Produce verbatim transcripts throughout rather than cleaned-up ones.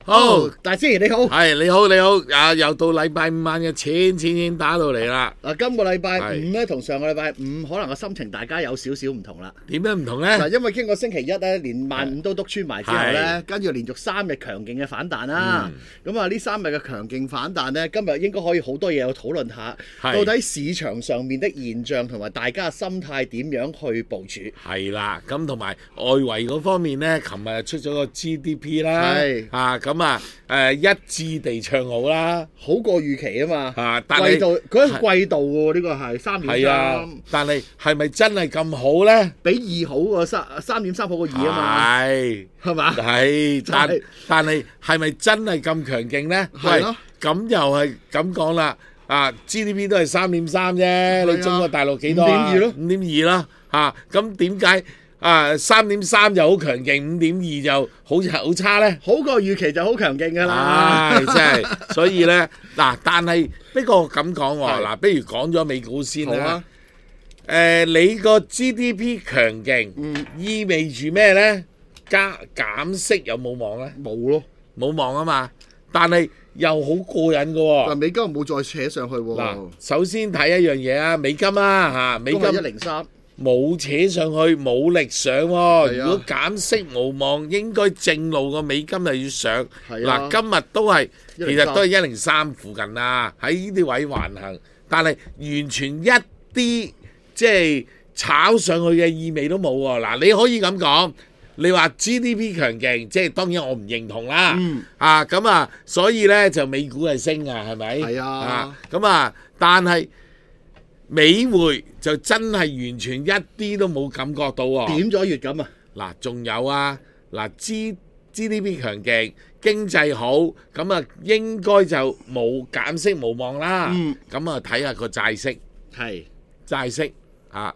好，大師你好， 係你好你好啊！又到禮拜五晚嘅錢錢錢打到嚟啦。 嗱，今個禮拜五咧，同上個禮拜五可能個心情大家有少少唔同啦。 點樣唔同咧？ 嗱，因為經過星期一咧，連萬五都篤穿埋之後咧，跟住連續三日強勁嘅反彈啦。咁啊，呢三日嘅強勁反彈咧，今日應該可以好多嘢有討論下。到底市場上面的現象同埋大家嘅心態點樣去部署？ 係啦，咁同埋外圍嗰方面咧，琴日出咗個 G D P 啦，係啊，咁啊誒一致地唱好啦， 好過預期啊嘛。 啊，但係季度佢係季度喎，呢個係三點三。 但係係咪真係咁好咧？ 比二好喎，三三點三好過二啊嘛。係係嘛？ 係，但但係係咪真係咁強勁咧？係咯。咁又係咁講啦。啊 ，G D P 都係三點三啫，你中國大陸幾多啊？五點二咯，五點二啦，嚇咁點解啊？三點三就好強勁，五點二就好好差咧？ 好過預期就好強勁噶啦， 唉，真係，所以咧嗱，但係不過咁講喎，嗱，不如講咗美股先啦。誒，你個 G D P 強勁，意味住咩咧？加減息有冇望咧？ 冇咯， 冇望啊嘛，但係。又好過癮嘅喎， 但美金冇再扯上去喎。 嗱，首先睇一樣嘢啊，美金啦嚇，美金一零三冇扯上去，冇力上喎。如果減息無望，應該正路個美金就要上。嗱，今日都係其實都係一零三附近啦，喺呢啲位橫行，但係完全一啲即係炒上去嘅意味都冇喎。嗱，你可以咁講。你話 G D P 強勁，即係當然我唔認同啦。嗯、啊，咁啊，所以咧就美股係升啊，係咪？係啊。咁啊，但係美匯就真係完全一啲都冇感覺到喎。點咗月咁啊？嗱，仲有啊，嗱 G G D P 強勁，經濟好，咁啊應該就冇減息無望啦。嗯。咁啊睇下個債息，係債息啊。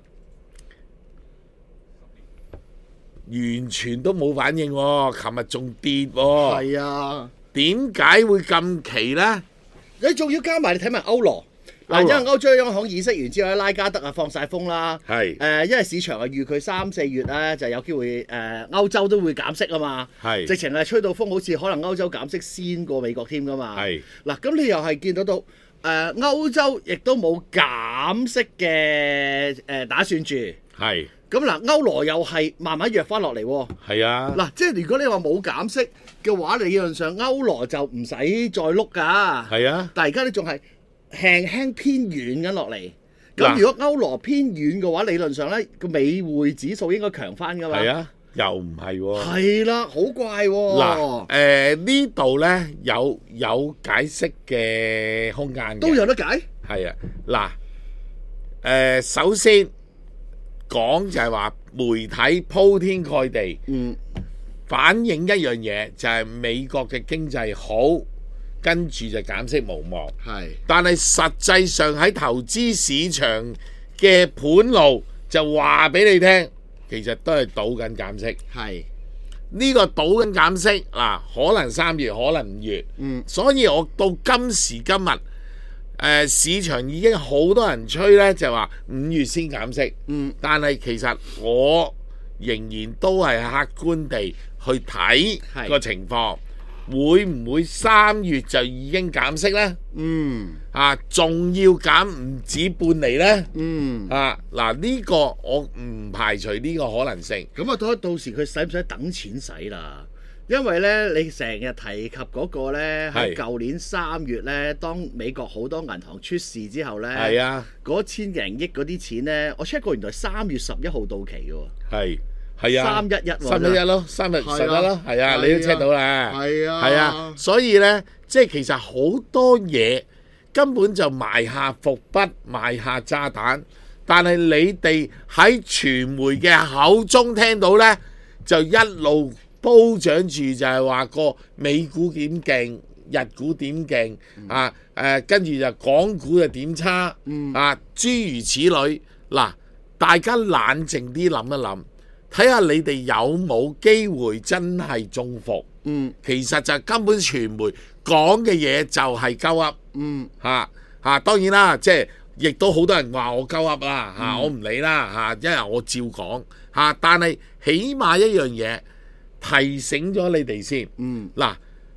完全都冇反應喎，琴日仲跌喎。係啊，點解會咁奇咧？ 你仲要加埋你睇埋歐羅嗱，因為歐洲央行議息完之後咧，拉加德啊放晒風啦。係誒，因為市場啊預佢三四月咧就有機會誒歐洲都會減息啊嘛。係直情係吹到風，好似可能歐洲減息先過美國添噶嘛。係嗱，咁你又係見到到誒歐洲亦都冇減息嘅誒打算住。係。咁嗱，歐羅又係慢慢弱翻落嚟喎。係啊，嗱，即係如果你話冇減息嘅話，理論上歐羅就唔使再碌㗎。係啊，但係而家你仲係輕輕偏軟緊落嚟。咁如果歐羅偏軟嘅話，理論上咧個美匯指數應該強翻㗎嘛。係啊， 又唔係喎。係啦，好怪喎。 嗱，誒呢度咧有有解釋嘅空間嘅。 都有得解。係啊，嗱，誒首先。講就係話媒體鋪天蓋地，嗯，反映一樣嘢就係美國嘅經濟好，跟住就減息無望。係，但係實際上喺投資市場嘅盤路就話俾你聽，其實都係賭緊減息。係，呢個賭緊減息嗱，可能三月，可能五月。嗯，所以我到今時今日。誒、呃、市場已經好多人吹咧，就話五月先減息。嗯，但係其實我仍然都係客觀地去睇個情況，會唔會三月就已經減息咧？嗯，啊，仲要減唔止半厘咧？嗯，啊，嗱、這、呢個我唔排除呢個可能性。 咁啊，到到時佢使唔使等錢使啦？因為咧，你成日提及嗰個咧，喺舊年三月咧，當美國好多銀行出事之後咧，係啊，嗰千零億嗰啲錢咧，我 check 過原來三月十一號到期嘅喎，係係啊，三一一三一一咯，三日十一咯，係啊，你都 check 到啦，係啊，係啊，所以咧，即係其實好多嘢根本就埋下伏筆，埋下炸彈，但係你哋喺傳媒嘅口中聽到咧，就一路煲漲住就係話個美股點勁，日股點勁、嗯、啊？誒跟住就港股就點差、嗯、啊？諸如此類。嗱，大家冷靜啲諗一諗，睇下你哋有冇機會真係中伏。嗯，其實就根本傳媒講嘅嘢就係鳩噏。嗯，嚇嚇當然啦，即係亦都好多人話我鳩噏啦嚇，嗯、我唔理啦嚇，因為我照講嚇、啊。但係起碼一樣嘢。提醒咗你哋先，嗯，嗱，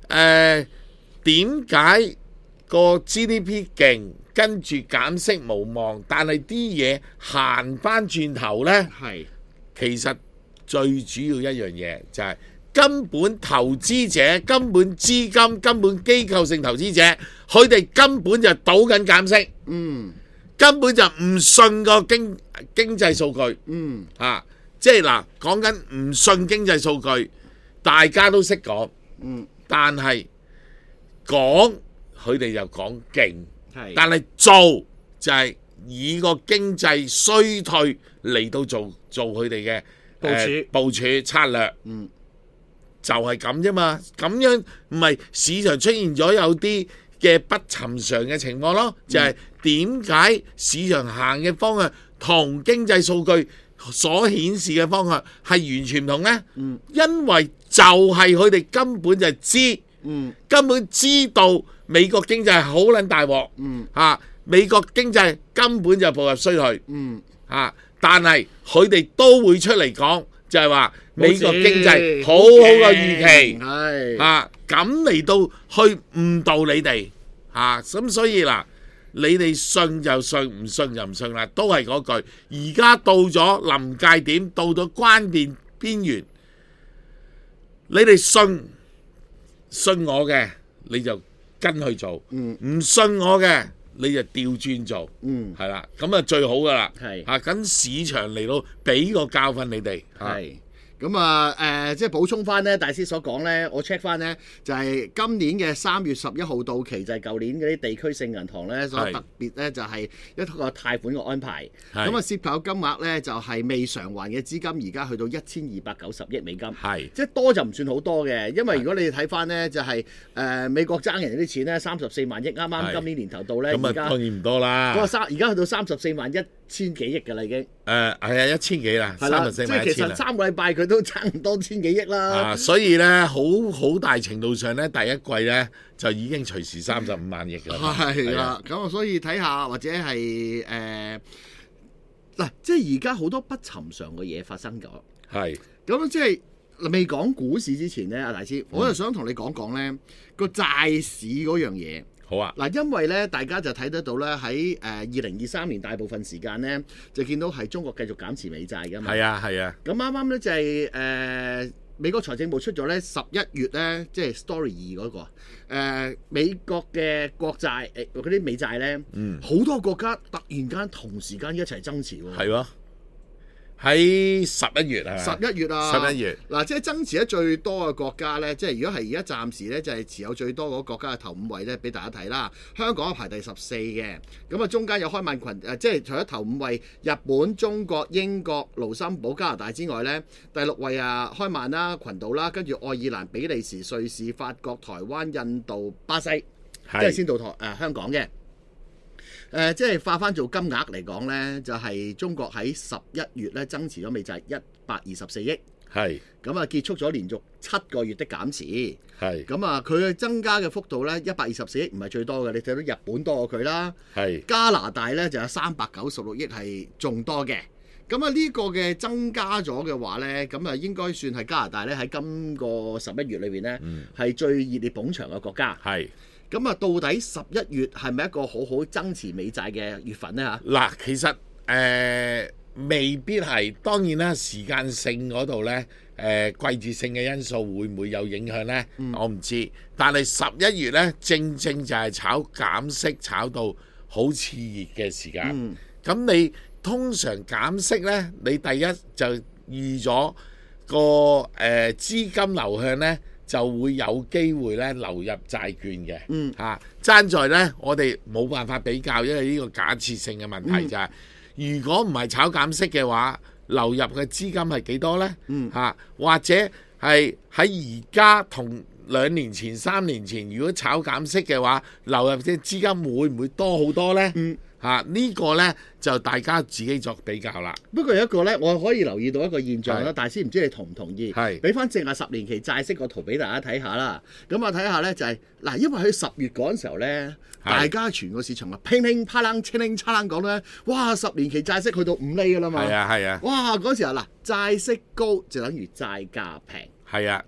誒點解個 G D P 勁，跟住減息無望，但係啲嘢行翻轉頭呢？ 係其實最主要一樣嘢就係、是、根本投資者、根本資金、根本機構性投資者，佢哋根本就賭緊減息， 嗯， 根本就唔信個經經濟數據， 嗯啊，即係嗱講緊唔信經濟數據，大家都識講， 嗯， 但係講佢哋就講勁， 係， 但係做就係以個經濟衰退嚟到做做佢哋嘅部署、 呃、部署策略， 嗯， 就係咁啫嘛。咁樣唔係市場出現咗有啲嘅不尋常嘅情況咯，就係點解市場行嘅方向同經濟數據所顯示嘅方向係完全唔同呢？ 嗯， 因為就係佢哋根本就知， 嗯， 根本知道美國經濟係好撚大鑊， 嗯， 嚇、啊、美國經濟根本就步入衰退， 嗯， 嚇、啊，但係佢哋都會出嚟講，就係話美國經濟好好嘅預期， 係嚇咁嚟到去誤導你哋，嚇、咁所以嗱，你哋信就信，唔信就唔信啦，都係嗰句。而家到咗臨界點，到咗關鍵邊緣，你哋信信我嘅，你就跟去做， 嗯， 唔信我嘅你就調轉做， 嗯， 係啦，咁啊最好噶啦， 係嚇咁市場嚟到俾個教訓你哋， 係。咁啊誒，即係補充翻咧，大師所講咧，我 check 翻咧，就係、是、今年嘅三月十一號到期，就係、是、舊年嗰啲地區性銀行咧，所特別咧就係一個貸款嘅安排。咁啊涉及金額咧就係、是、未償還嘅資金，而家去到一千二百九十億美金。係，即係多就唔算好多嘅，因為如果你睇翻咧，就係、是、誒、呃、美國爭人啲錢咧，三十四萬億，啱啱今年年頭到咧， 咁啊當然唔多啦。 嗰個三而家去到三十四萬一千幾億㗎啦已經。 誒係啊，一千幾啦，三十四萬一千啦。 即係其實三個禮拜佢都差唔多千幾億啦。 啊，所以咧好好大程度上咧，第一季咧就已經隨時三十五萬億㗎啦。 係啦，咁啊，所以睇下或者係誒嗱，即係而家好多不尋常嘅嘢發生咗。係。咁即係未講股市之前咧，阿大師，嗯、我就想同你講講咧個債市嗰樣嘢。 好啊！ 嗱，因為咧，大家就睇得到咧，喺誒二零二三年大部分時間咧，就見到係中國繼續減持美債㗎嘛。係啊，係啊。咁啱啱咧就係、是、誒、呃、美國財政部出咗咧十一月咧，即係 Story 二嗰個、呃、美國嘅國債誒嗰啲美債咧，嗯，好多國家突然間同時間一齊增持喎。係喎。喺十一月啊，十一月啊，十一月嗱，即係增持得最多嘅國家咧，即係如果係而家暫時咧，就係持有最多嗰個國家嘅頭五位咧，俾大家睇啦。香港排第十四嘅，咁啊中間有開曼群誒，即係除咗頭五位日本、中國、英國、盧森堡、加拿大之外咧，第六位啊開曼啦、群島啦，跟住愛爾蘭、比利時、瑞士、法國、台灣、印度、巴西，即係先到台誒、呃、香港嘅。誒、呃，即係化翻做金額嚟講呢，就係、是、中國喺十一月咧增持咗美債一百二十四億，係咁啊，結束咗連續七個月的減持，係咁啊，佢嘅增加嘅幅度呢，一百二十四億唔係最多嘅，你睇到日本多過佢啦，係加拿大呢就有三百九十六億係仲多嘅，咁啊呢個嘅增加咗嘅話呢，咁啊應該算係加拿大呢喺今個十一月裏邊呢，係、嗯、最熱烈捧場嘅國家，係。咁啊，到底十一月係咪一個好好增持美債嘅月份呢？嚇嗱，其實誒、呃、未必係，當然啦，時間性嗰度呢，誒、呃、季節性嘅因素會唔會有影響呢？嗯、我唔知。但係十一月呢，正正就係炒減息炒到好熾熱嘅時間。咁、嗯、你通常減息呢，你第一就預咗個誒、呃、資金流向呢，就會有機會咧流入債券嘅，嗯嚇，爭在咧我哋冇辦法比較，因為呢個假設性嘅問題就係、是嗯，如果唔係炒減息嘅話，流入嘅資金係幾多咧？嗯嚇，或者係喺而家同兩年前、三年前，如果炒減息嘅話，流入嘅資金會唔會多好多咧？嗯。嚇、啊這個、呢個咧就大家自己作比較啦。不過有一個咧，我可以留意到一個現象啦。大師唔知你同唔同意？係俾翻正下十年期債息個圖俾大家睇下啦。咁啊睇下咧就係、是、嗱，因為喺十月嗰陣時候咧，大家全個市場啊乒乒乓啷、清清叉啷講咧，哇！十年期債息去到五厘噶啦嘛。係啊係啊。哇！嗰時候嗱，債息高就等於債價平。係啊。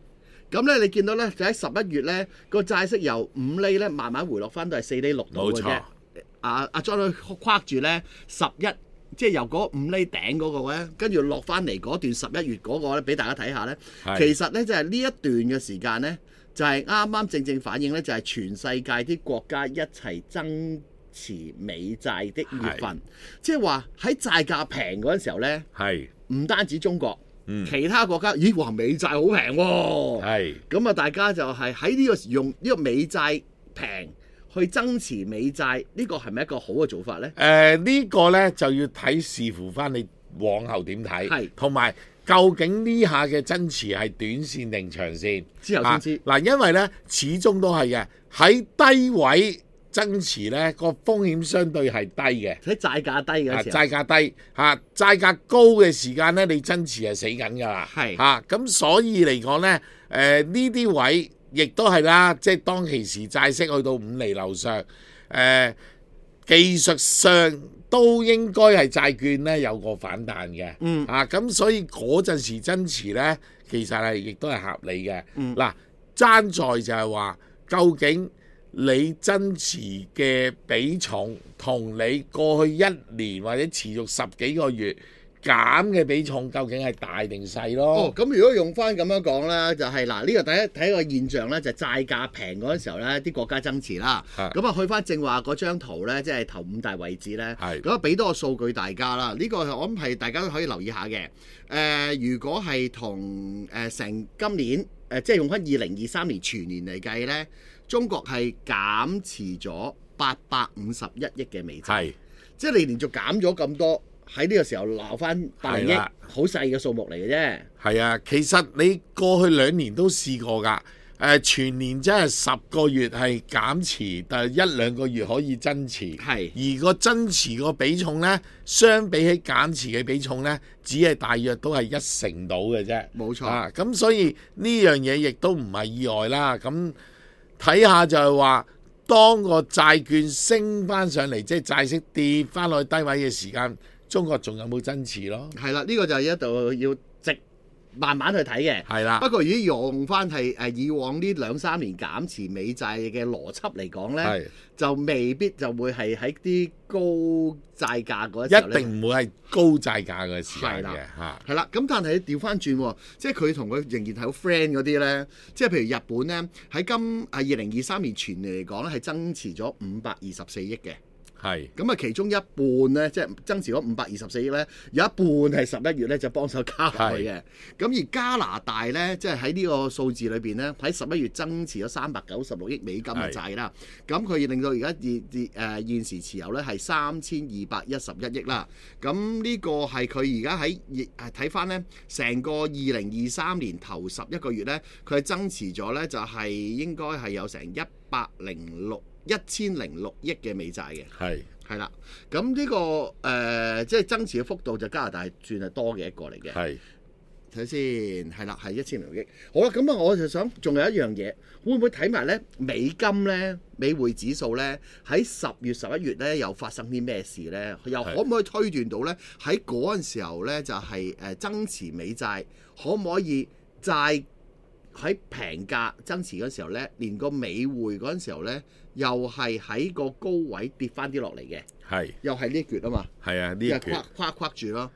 咁咧你見到咧就喺十一月咧個債息由五厘咧慢慢回落翻到係四厘六度嘅啫。阿阿 John 跨住咧十一，即係由嗰五厘頂嗰個咧，跟住落翻嚟嗰段十一月嗰個咧，俾大家睇下咧。其實咧就係呢一段嘅時間咧，就係啱啱正正反映咧，就係全世界啲國家一齊增持美債的月份。即係話喺債價平嗰陣時候咧，唔單止中國。嗯、其他國家，咦？話美債好平喎，係咁啊！大家就係喺呢個時用呢個美債平去增持美債，呢、呢個係咪一個好嘅做法呢？誒、 呃，呢、呢個呢就要睇視乎翻你往後點睇，係同埋究竟呢下嘅增持係短線定長線之後先知。嗱、 啊，因為呢始終都係嘅喺低位。增持咧個風險相對係低嘅， 喺債價低嘅時候， 債價低嚇，債價高嘅時間咧，你增持係死緊㗎啦，係嚇，咁所以嚟講咧，誒呢啲位亦都係啦，即係當其時債息去到五厘樓上，誒、呃、技術上都應該係債券咧有個反彈嘅，嗯啊，咁所以嗰陣時增持咧，其實係亦都係合理嘅，嗯嗱，爭在就係話究竟。你增持嘅比重同你過去一年或者持續十幾個月減嘅比重究竟係大定細咯？ 哦，咁如果用翻咁樣講咧，就係嗱呢個第一睇一個現象咧，就係、債價平嗰陣時候咧，啲國家增持啦。咁啊去翻正話嗰張圖咧，即係頭五大位置咧。咁啊俾多個數據大家啦。呢、呢個我諗係大家都可以留意下嘅。誒、呃，如果係同誒成今年誒、呃，即係用翻二零二三年全年嚟計咧。中國係減持咗八百五十一億嘅美債，即係你連續減咗咁多，喺呢個時候鬧翻百億，好細嘅數目嚟嘅啫。 係啊，其實你過去兩年都試過㗎，誒、呃、全年真係十個月係減持，但係一兩個月可以增持，係而個增持個比重呢，相比起減持嘅比重呢，只係大約都係一成到嘅啫。冇錯啊，咁所以呢樣嘢亦都唔係意外啦。咁睇下就係話，當個債券升翻上嚟，即係債息跌翻落去低位嘅時間，中國仲有冇增持咯？ 係啦，呢、呢個就係一度要直慢慢去睇嘅。係啦，不過如果用翻係誒以往呢兩三年減持美債嘅邏輯嚟講咧，就未必就會係喺啲高債價嗰時候咧， 一定唔會係高債價嘅時間嘅嚇。 係啦，咁但係調翻轉，即係佢同佢仍然係好 friend 嗰啲咧，即係譬如日本咧喺今啊二零二三年全年嚟講咧係增持咗五百二十四億嘅。係咁啊，其中一半咧，即係增持咗五百二十四億咧，有一半係十一月咧就幫手加落去嘅。咁而加拿大咧，即係喺呢個數字裏邊咧，喺十一月增持咗三百九十六億美金嘅債啦。咁佢令到而家現現誒現時持有咧係三千二百一十一億啦。咁呢個係佢而家喺誒睇翻咧，成個二零二三年頭十一個月咧，佢係增持咗咧就係應該係有成一百零六。一千零六億嘅美債嘅，係係啦，咁呢、這個誒、呃、即係增持嘅幅度就加拿大算係多嘅一個嚟嘅，係睇先，係啦，係一千零六億。好啦，咁啊，我就想仲有一樣嘢，會唔會睇埋咧美金咧美匯指數咧喺十月十一月咧又發生啲咩事咧？又可唔可以推斷到咧喺嗰陣時候咧就係、是、誒增持美債可唔可以債喺平價增持嗰時候咧，連個美匯嗰陣時候咧？又係喺個高位跌翻啲落嚟嘅，係又係呢一橛啊嘛，係啊呢一橛跨跨跨住咯。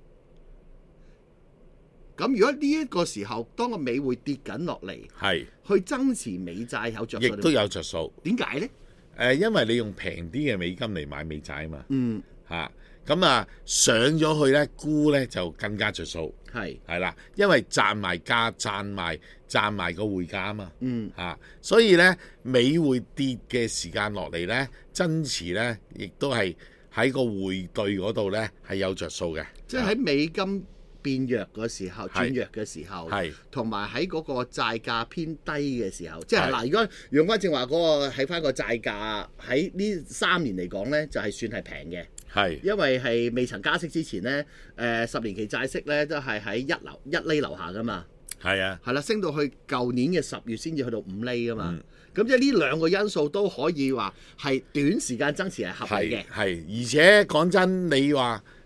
咁如果呢一個時候，當個美匯跌緊落嚟，係去增持美債有着數， 亦都有着數。點解咧？誒、 呃，因為你用平啲嘅美金嚟買美債啊嘛。嗯，嚇咁啊上咗去咧沽咧就更加着數。係係啦，因為賺埋價賺埋賺埋個匯價啊嘛。嗯嚇、啊，所以咧美匯跌嘅時間落嚟咧，增持咧亦都係喺個匯兌嗰度咧係有着數嘅。即係喺美金變弱嘅時候，轉弱嘅時候，係同埋喺嗰個債價偏低嘅時候，即係嗱，如果用翻正話嗰個喺翻個債價喺呢三年嚟講咧，就係、是、算係平嘅。係，因為係未曾加息之前咧，誒、呃、十年期債息咧都係喺一樓一厘樓下噶嘛。係啊，係啦，升到去舊年嘅十月先至去到五厘噶嘛。咁、嗯、即係呢兩個因素都可以話係短時間增持係合理嘅。係，而且講真，你話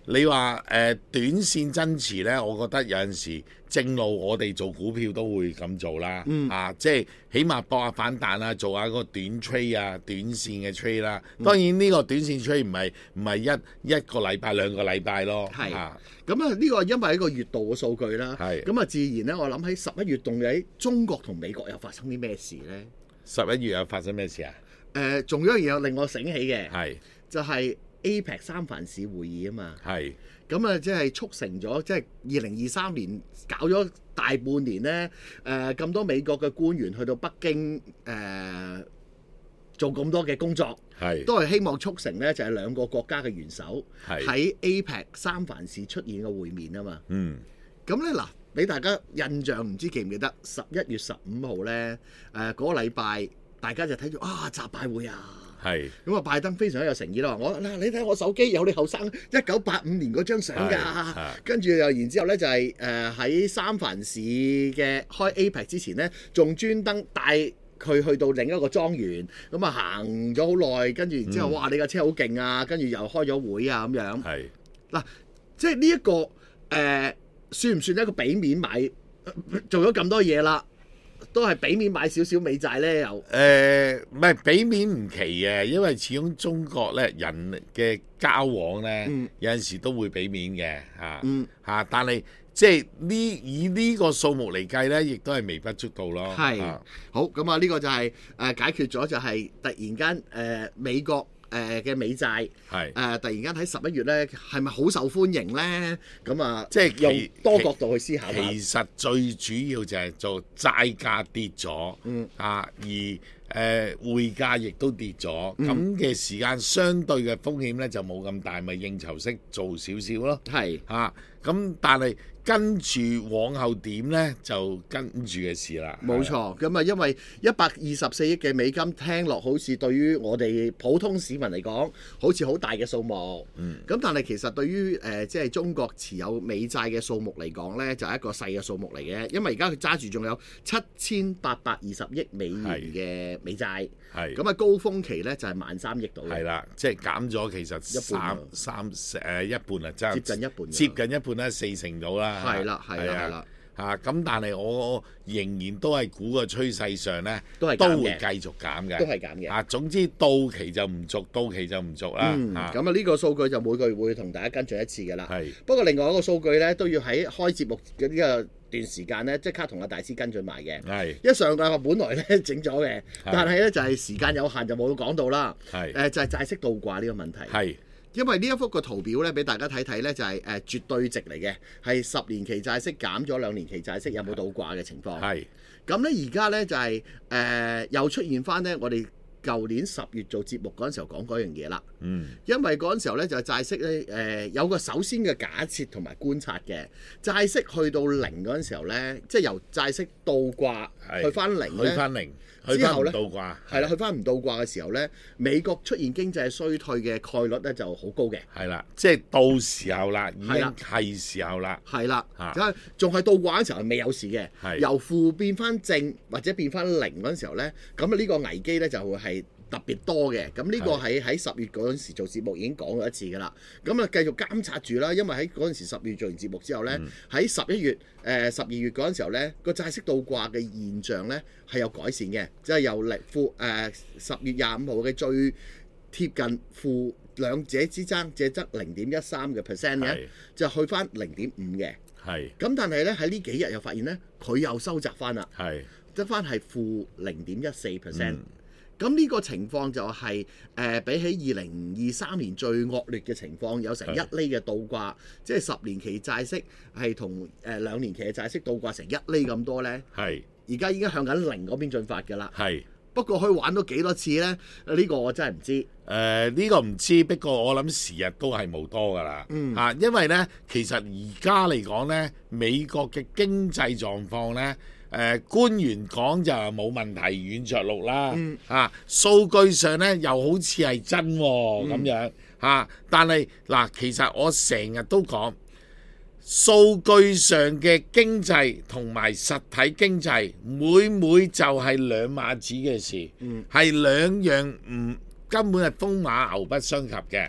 你話誒、呃、短線增持咧，我覺得有陣時正路我哋做股票都會咁做啦，嗯、啊，即係起碼搏下反彈啊，做下個短 trade 啊，短線嘅 trade 啦。當然呢個短線 trade 唔係唔係一一個禮拜兩個禮拜咯，係啊。 咁啊呢個因為一個月度嘅數據啦，係咁啊自然咧，我諗喺十一月度喺中國同美國又發生啲咩事咧？ 十一月又發生咩事啊？ 誒、呃，仲有一樣嘢令我醒起嘅， 係就係 A P E C 三藩市會議啊嘛， 係咁啊，即係促成咗，即係二零二三年搞咗大半年咧，誒、呃、咁多美國嘅官員去到北京誒、呃、做咁多嘅工作，係都係希望促成咧，就係兩個國家嘅元首喺 A P E C 三藩市出現嘅會面啊嘛，嗯，咁咧嗱，俾大家印象唔知記唔記得十一月十五號咧，誒嗰個禮拜。大家就睇住啊，習拜會啊，係咁啊，拜登非常之有誠意啦。我嗱，你睇我手機有你後生一九八五年嗰張相㗎，跟住又然之後咧就係誒喺三藩市嘅開 A P E C 之前咧，仲專登帶佢去到另一個莊園，咁啊行咗好耐，跟住然之後、嗯、哇，你架車好勁啊，跟住又開咗會啊咁樣。係嗱，即係呢一個誒、呃，算唔算一個俾面買做咗咁多嘢啦？都係俾面買少少美債咧，又誒唔係俾面唔奇嘅，因為始終中國咧人嘅交往咧、嗯、有陣時都會俾面嘅嚇嚇，但係即係呢以呢個數目嚟計咧，亦都係微不足道咯。係、啊、 好咁啊！呢個就係、是、誒、呃、解決咗，就係突然間誒、呃、美國。誒嘅美債係誒、呃、突然間喺十一月咧，係咪好受歡迎咧？咁啊，即係用多角度去思考。 其實最主要就係做債價跌咗，嗯啊，而誒、呃、匯價亦都跌咗，咁嘅、嗯、時間相對嘅風險咧就冇咁大，咪應酬式做少少咯。係啊，咁但係跟住往後點咧，就跟住嘅事啦。 冇錯，咁啊，因為一百二十四億嘅美金聽落好似對於我哋普通市民嚟講，好似好大嘅數目。嗯。咁但係其實對於誒、呃、即係中國持有美債嘅數目嚟講咧，就係、是、一個細嘅數目嚟嘅。因為而家佢揸住仲有七千八百二十億美元嘅美債。係。咁啊，高峰期咧就係萬三億度。 係啦，即係減咗其實三三誒一半啊， 接近一半。 接近一半啦，四成到啦。 係啦，係啦，係啦， 嚇咁，但係我仍然都係估個趨勢上咧， 都係都會繼續減嘅， 都係減嘅。 啊，總之到期就唔續，到期就唔續啦。 嗯，咁啊，呢個數據就每個月會同大家跟進一次嘅啦。 係。 不過另外一個數據咧，都要喺開節目嘅呢個段時間咧，即刻同阿大師跟進埋嘅。係。一上個禮拜本來咧整咗嘅，但係咧就係時間有限，就冇講到啦。係。誒，就係債息倒掛呢個問題。係。因為呢一幅個圖表咧，俾大家睇睇咧，就係誒絕對值嚟嘅，係十年期債息減咗兩年期債息有冇倒掛嘅情況。係咁咧，而家咧就係、是、誒、呃、又出現翻咧，我哋舊年十月做節目嗰陣時候講嗰樣嘢啦。嗯，因為嗰陣時候咧就係債息咧誒、呃、有個首先嘅假設同埋觀察嘅，債息去到零嗰陣時候咧，即係由債息倒掛去翻零咧， 去翻零。 之後咧， 係啦，去翻唔倒掛嘅時候咧，美國出現經濟衰退嘅概率咧就好高嘅。 係啦，即係到時候啦，已經係時候啦。 係啦，嚇，仲係倒掛嘅時候係未有事嘅。由負變翻正或者變翻零嗰陣時候咧，咁啊呢個危機咧就會係特別多嘅。咁呢個喺喺十月嗰陣時做節目已經講咗一次㗎啦。咁啊繼續監察住啦，因為喺嗰陣時十月做完節目之後咧，喺十一月誒十二月嗰陣時候咧，個債息倒掛嘅現象咧係有改善嘅，即係由零負誒十月廿五號嘅最貼近負兩者之爭，只係得零點一三嘅 percent 嘅，就去翻零點五嘅。係。咁但係咧喺呢幾日又發現咧，佢又收窄翻啦。係。得翻係負零點一四 percent。咁呢個情況就係、是、誒、呃、比起二零二三年最惡劣嘅情況，有成一厘嘅倒掛，即係十年期債息係同誒兩年期嘅債息倒掛成一厘咁多咧。係，而家已經向緊零嗰邊進發㗎啦。係，不過可以玩到幾多次咧？呢、呢個我真係唔知。誒、 呃、呢、呢個唔知，不過我諗時日都係冇多㗎啦。嗯，嚇，因為咧其實而家嚟講咧，美國嘅經濟狀況咧。誒、呃、官員講就冇問題，軟着陸啦。嗯、啊，數據上咧又好似係真喎、哦、咁、嗯、樣嚇、啊。但係嗱，其實我成日都講數據上嘅經濟同埋實體經濟，每每就係兩碼子嘅事，係、嗯、兩樣唔根本係風馬牛不相及嘅。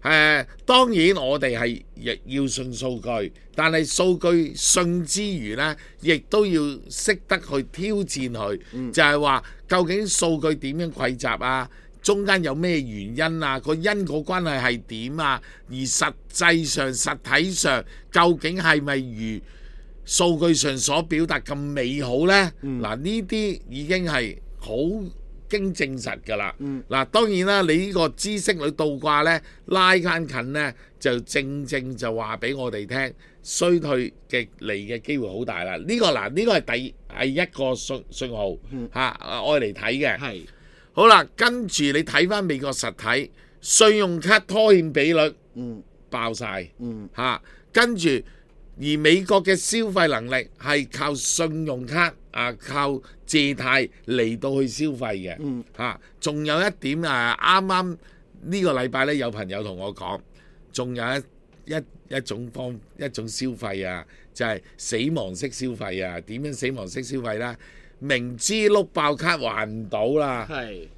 誒，當然我哋係亦要信數據，但係數據信之餘呢，亦都要識得去挑戰佢，嗯、就係話究竟數據點樣匯集啊？中間有咩原因啊？個因果關係係點啊？而實際上、實體上，究竟係咪如數據上所表達咁美好呢？嗱、嗯，呢啲已經係好經證實㗎啦。嗱、嗯，當然啦，你呢個知識率倒掛呢，拉近近呢，就正正就話俾我哋聽，衰退嘅嚟嘅機會好大啦。呢、呢個嗱，呢、呢個係第係一個信信號嚇，愛嚟睇嘅。係。好啦，跟住你睇翻美國實體信用卡拖欠比率，嗯，爆晒，嗯，嚇、啊，跟住而美國嘅消費能力係靠信用卡啊，靠借貸嚟到去消費嘅，嗯，嚇、啊，仲有一點啊，啱啱呢個禮拜咧有朋友同我講，仲有一一一種方一種消費啊，就係、是、死亡式消費啊，點樣死亡式消費咧？明知碌爆卡還唔到啦，係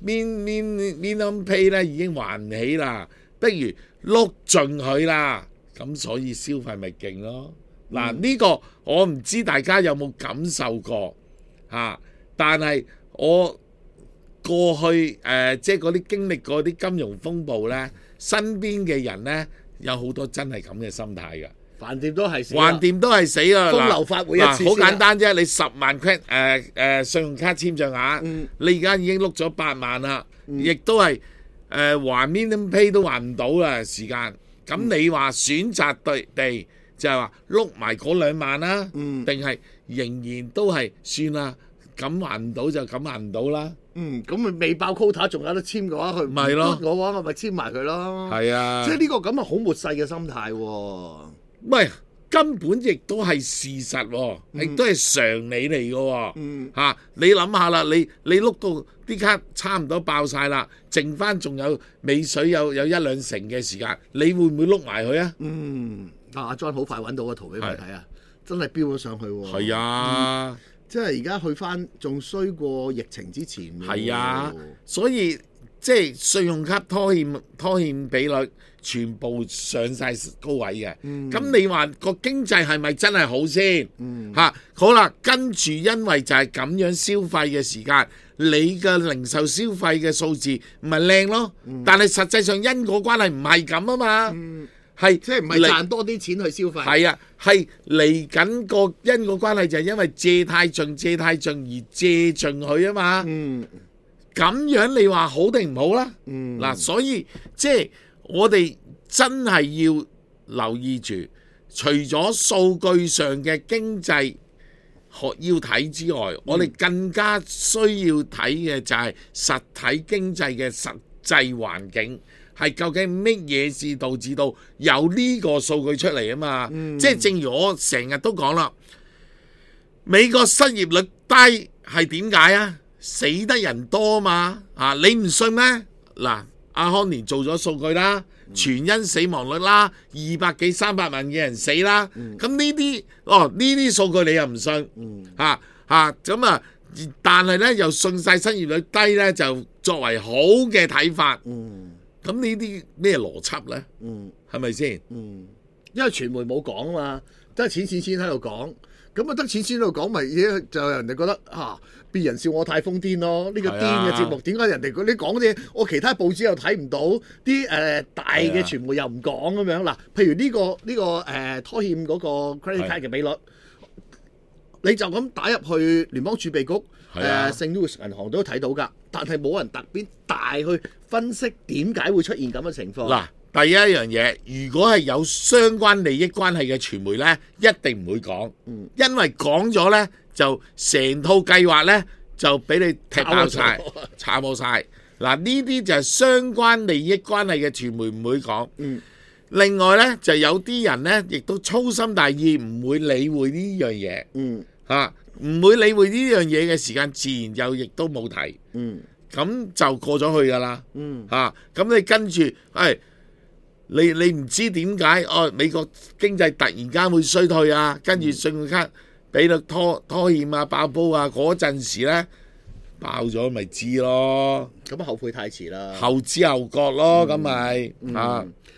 Minimum Pay 咧已經還唔起啦，不如碌盡佢啦，咁所以消費咪勁咯。嗱、嗯、呢、呢個我唔知大家有冇感受過嚇、啊，但係我過去誒、呃、即係嗰啲經歷過啲金融風暴咧，身邊嘅人咧有好多真係咁嘅心態㗎。 橫掂都係死， 橫掂都係死啊！ 風流法會一次， 好簡單啫。你十萬 credit 誒誒信用卡簽賬額，嗯、你而家已經碌咗八萬啦，亦、嗯、都係誒、呃、還 minimum pay 都還唔到啦時間。咁、嗯、你話選擇對地就係話碌埋嗰兩萬啦，定、嗯、係仍然都係算啦？咁還唔到就咁還唔到啦。 嗯，咁咪未爆 quota 仲有得簽嘅話，佢唔係咯， 嘅話我咪簽埋佢咯。係啊， 即係呢個咁啊好末世嘅心態喎。 喂，根本亦都係事實喎，亦、嗯、都係常理嚟嘅喎。嗯，嚇、啊、你諗下啦，你你碌到啲卡差唔多爆晒啦，剩翻仲有尾水有有一兩成嘅時間，你會唔會碌埋佢啊？嗯，阿 John 好快揾到個圖俾我睇啊，真係飆咗上去喎。係啊，嗯、即係而家去翻仲衰過疫情之前。係啊，所以即係信用卡拖欠拖欠比率。全部上晒高位嘅，咁、嗯、你話個經濟係咪真係好先？嚇、嗯啊，好啦，跟住因為就係咁樣消費嘅時間，你嘅零售消費嘅數字唔係靚咯，嗯、但係實際上因果關係唔係咁啊嘛，係、嗯、即係唔係賺多啲錢去消費？係啊，係嚟緊個因果關係就係因為借太盡借太盡而借盡佢啊嘛，咁、嗯、樣你話好定唔好啦？嗱、嗯啊，所以即係。我哋真係要留意住，除咗數據上嘅經濟學要睇之外，嗯、我哋更加需要睇嘅就係實體經濟嘅實際環境，係究竟乜嘢事導致到有呢個數據出嚟啊嘛？嗯、即係正如我成日都講啦，美國失業率低係點解啊？死得人多嘛啊！你唔信咩？嗱。阿康年做咗數據啦，全因死亡率啦，二百幾三百萬嘅人死啦，咁呢啲哦呢啲數據你又唔信，嚇嚇咁啊！但係咧又信晒失業率低咧，就作為好嘅睇法，咁呢啲咩邏輯咧？係咪先？因為傳媒冇講啊嘛，都係錢錢錢喺度講，咁啊得錢錢喺度講，咪就人哋覺得啊。別人笑我太瘋癲咯！呢、這個癲嘅節目點解、啊、人哋你講啲嘢，我其他報紙又睇唔到，啲誒、呃、大嘅傳媒又唔講咁樣嗱。譬如呢、這個呢、這個誒、呃、拖欠嗰個 credit card 嘅比率，啊、你就咁打入去聯邦儲備局誒、啊呃、聖路易斯銀行都睇到㗎，但係冇人特別大去分析點解會出現咁嘅情況。嗱，第一樣嘢，如果係有相關利益關係嘅傳媒咧，一定唔會講，嗯、因為講咗咧。就成套計劃咧，就俾你踢爆晒、炒冇晒。嗱，呢啲就係相關利益關係嘅傳媒唔會講。嗯。另外咧，就有啲人咧，亦都粗心大意，唔會理會呢樣嘢。嗯。嚇、啊，唔會理會呢樣嘢嘅時間，自然又亦都冇提。嗯。咁就過咗去㗎啦。嗯。嚇、啊，咁你跟住，係、哎、你你唔知點解哦？美國經濟突然間會衰退啊，跟住信用卡。嗯俾到拖拖欠啊、爆煲啊嗰陣時咧，爆咗咪知咯。咁後悔太遲啦，後知後覺咯，咁咪、嗯、啊。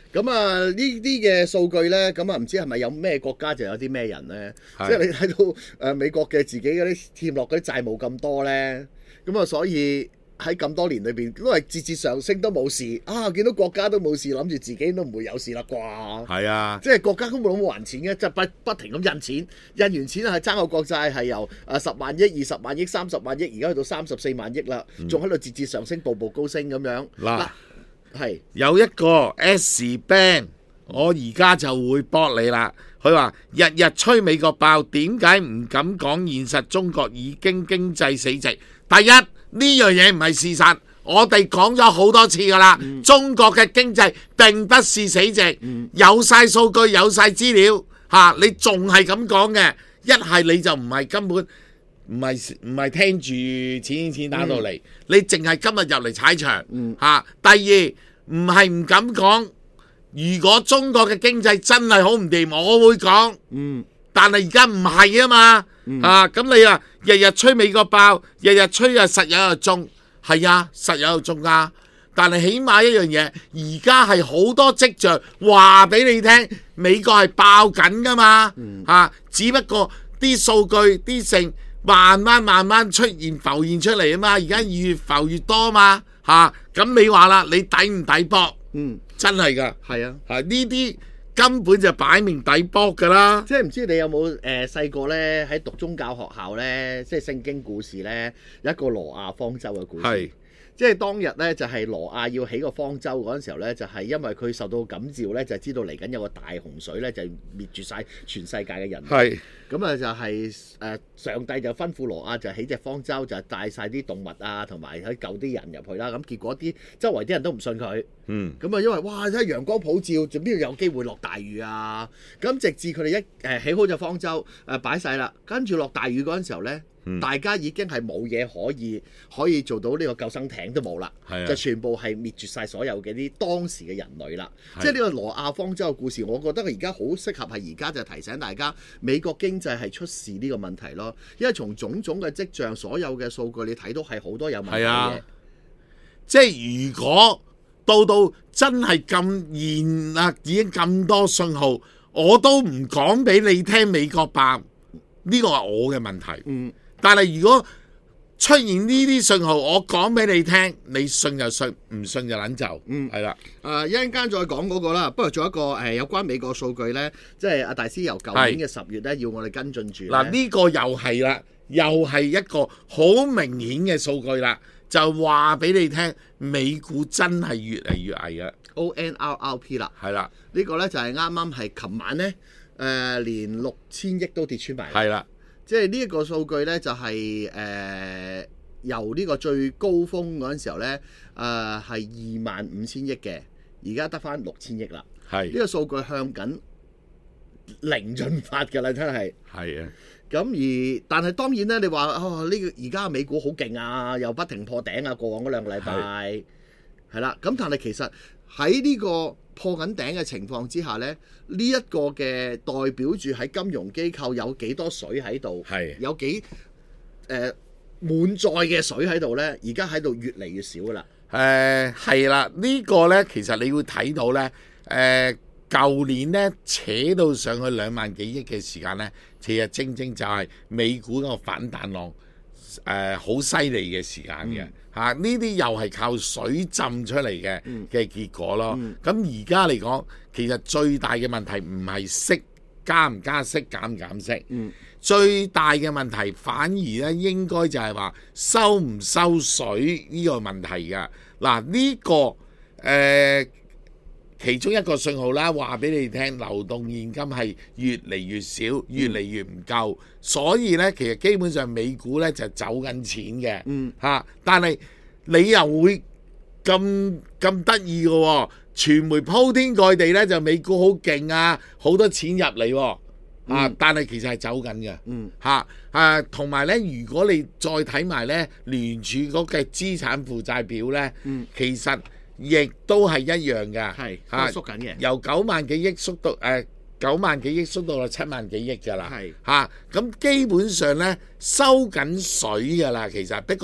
咁啊呢啲嘅數據咧，咁啊唔知係咪有咩國家就有啲咩人咧？即係你睇到誒、呃、美國嘅自己嗰啲欠落嗰啲債務咁多咧，咁啊所以喺咁多年裏邊都係節節上升都冇事啊！見到國家都冇事，諗住自己都唔會有事啦啩？ 係啊， 即係國家根本都冇還錢嘅，即係不不停咁印錢，印完錢係爭個國債係由誒十萬億、二十萬億、三十萬億，而家去到三十四萬億啦，仲喺度節節上升，步步高升咁樣。 嗱， 係有一個 S Bank，我而家就會駁你啦。佢話日日吹美國爆，點解唔敢講現實？中國已經經濟死寂。第一，呢樣嘢唔係事實，我哋講咗好多次噶啦。嗯、中國嘅經濟並不是死寂，嗯、有晒數據，有晒資料嚇、啊，你仲係咁講嘅，一係你就唔係根本唔係唔係聽住錢錢打到嚟，嗯、你淨係今日入嚟踩場嚇、嗯啊。第二，唔係唔敢講，如果中國嘅經濟真係好唔掂，我會講。嗯，但係而家唔係啊嘛。嗯、啊，咁你啊，日日吹美國爆，日日吹啊，實有又中，係啊，實有又中啊。但係起碼一樣嘢，而家係好多跡象話俾你聽，美國係爆緊噶嘛。嗯、啊，只不過啲數據啲性慢慢慢慢出現浮現出嚟啊嘛。而家越浮越多嘛。吓、啊，咁你話啦，你抵唔抵搏？嗯，真係噶。係啊，吓呢啲。根本就擺明抵搏㗎啦！ 即係唔知你有冇誒細個咧喺讀宗教學校咧，即係聖經故事咧，有一個挪亞方舟嘅故事。係，即係當日咧就係挪亞要起個方舟嗰陣時候咧，就係因為佢受到感召咧，就係知道嚟緊有個大洪水咧，就滅絕晒全世界嘅人。係。咁啊就係誒上帝就吩咐挪亞就起隻方舟，就帶晒啲動物啊，同埋去救啲人入去啦。咁結果啲周圍啲人都唔信佢。嗯。咁啊因為哇，真係陽光普照，仲邊度有機會落大雨啊？咁直至佢哋一誒起好隻方舟誒擺晒啦，跟住落大雨嗰陣時候咧，嗯、大家已經係冇嘢可以可以做到呢個救生艇都冇啦，啊、就全部係滅絕晒所有嘅啲當時嘅人類啦。啊、即係呢個挪亞方舟嘅故事，我覺得佢而家好適合係而家就提醒大家美國經就係出事呢個問題咯，因為從種種嘅跡象、所有嘅數據，你睇到係好多有問題嘅。 啊、即係如果到到真係咁現啊，已經咁多信號，我都唔講俾你聽美國爆，呢個係我嘅問題。嗯，但係如果出現呢啲信號，我講俾你聽，你信就信，唔信就撚就。嗯，係啦。 誒一陣間再講嗰個啦。不過仲有一個誒、呃、有關美國數據咧，即係阿大師由舊年嘅十月咧，要我哋跟進住。 嗱呢個又係啦，又係一個好明顯嘅數據啦，就話俾你聽，美股真係越嚟越危嘅。 O N R R P 啦， 係啦， 呢個咧就係啱啱係琴晚咧，誒、呃、連六千億都跌穿埋。係啦。即係呢一個數據咧，就係、是、誒、呃、由呢個最高峰嗰陣時候咧，誒係二萬五千億嘅，而家得返六千億啦。係呢是個數據向緊零進發㗎啦，真係。係啊。咁而但係當然咧，你話哦呢、這個而家美股好勁啊，又不停破頂啊，過往嗰兩個禮拜係啦。咁是但係其實喺呢個破緊頂嘅情況之下咧，呢、這、一個嘅代表住喺金融機構有幾多水喺度，係有幾誒滿載嘅水喺度咧，而家喺度越嚟越少噶啦。 誒係啦，這個、呢個咧其實你會睇到咧，誒、呃、舊年咧扯到上去兩萬幾億嘅時間咧，其實正正就係美股嗰個反彈浪誒好犀利嘅時間嘅。嗯嚇！呢啲、啊、又係靠水浸出嚟嘅嘅結果咯。咁而家嚟講，其實最大嘅問題唔係息加唔加息、減唔減息。嗯、最大嘅問題反而咧應該就係話收唔收水呢個問題㗎。嗱、啊，呢、呢個誒、呃、其中一個信號啦，話俾你聽，流動現金係越嚟越少，越嚟越唔夠，所以咧其實基本上美股咧就走緊錢嘅，嗯嚇，但係你又會咁咁得意嘅喎，傳媒鋪天蓋地咧就美股好勁啊，好多錢入嚟喎，啊，嗯、但係其實係走緊嘅，嗯嚇啊，同埋咧，如果你再睇埋咧聯儲局嘅資產負債表咧，嗯，其實亦都係一樣嘅，係嚇縮緊嘅，由九萬幾億縮到誒九萬幾億縮到落七萬幾億㗎啦，係嚇咁基本上咧收緊水㗎啦，其實不過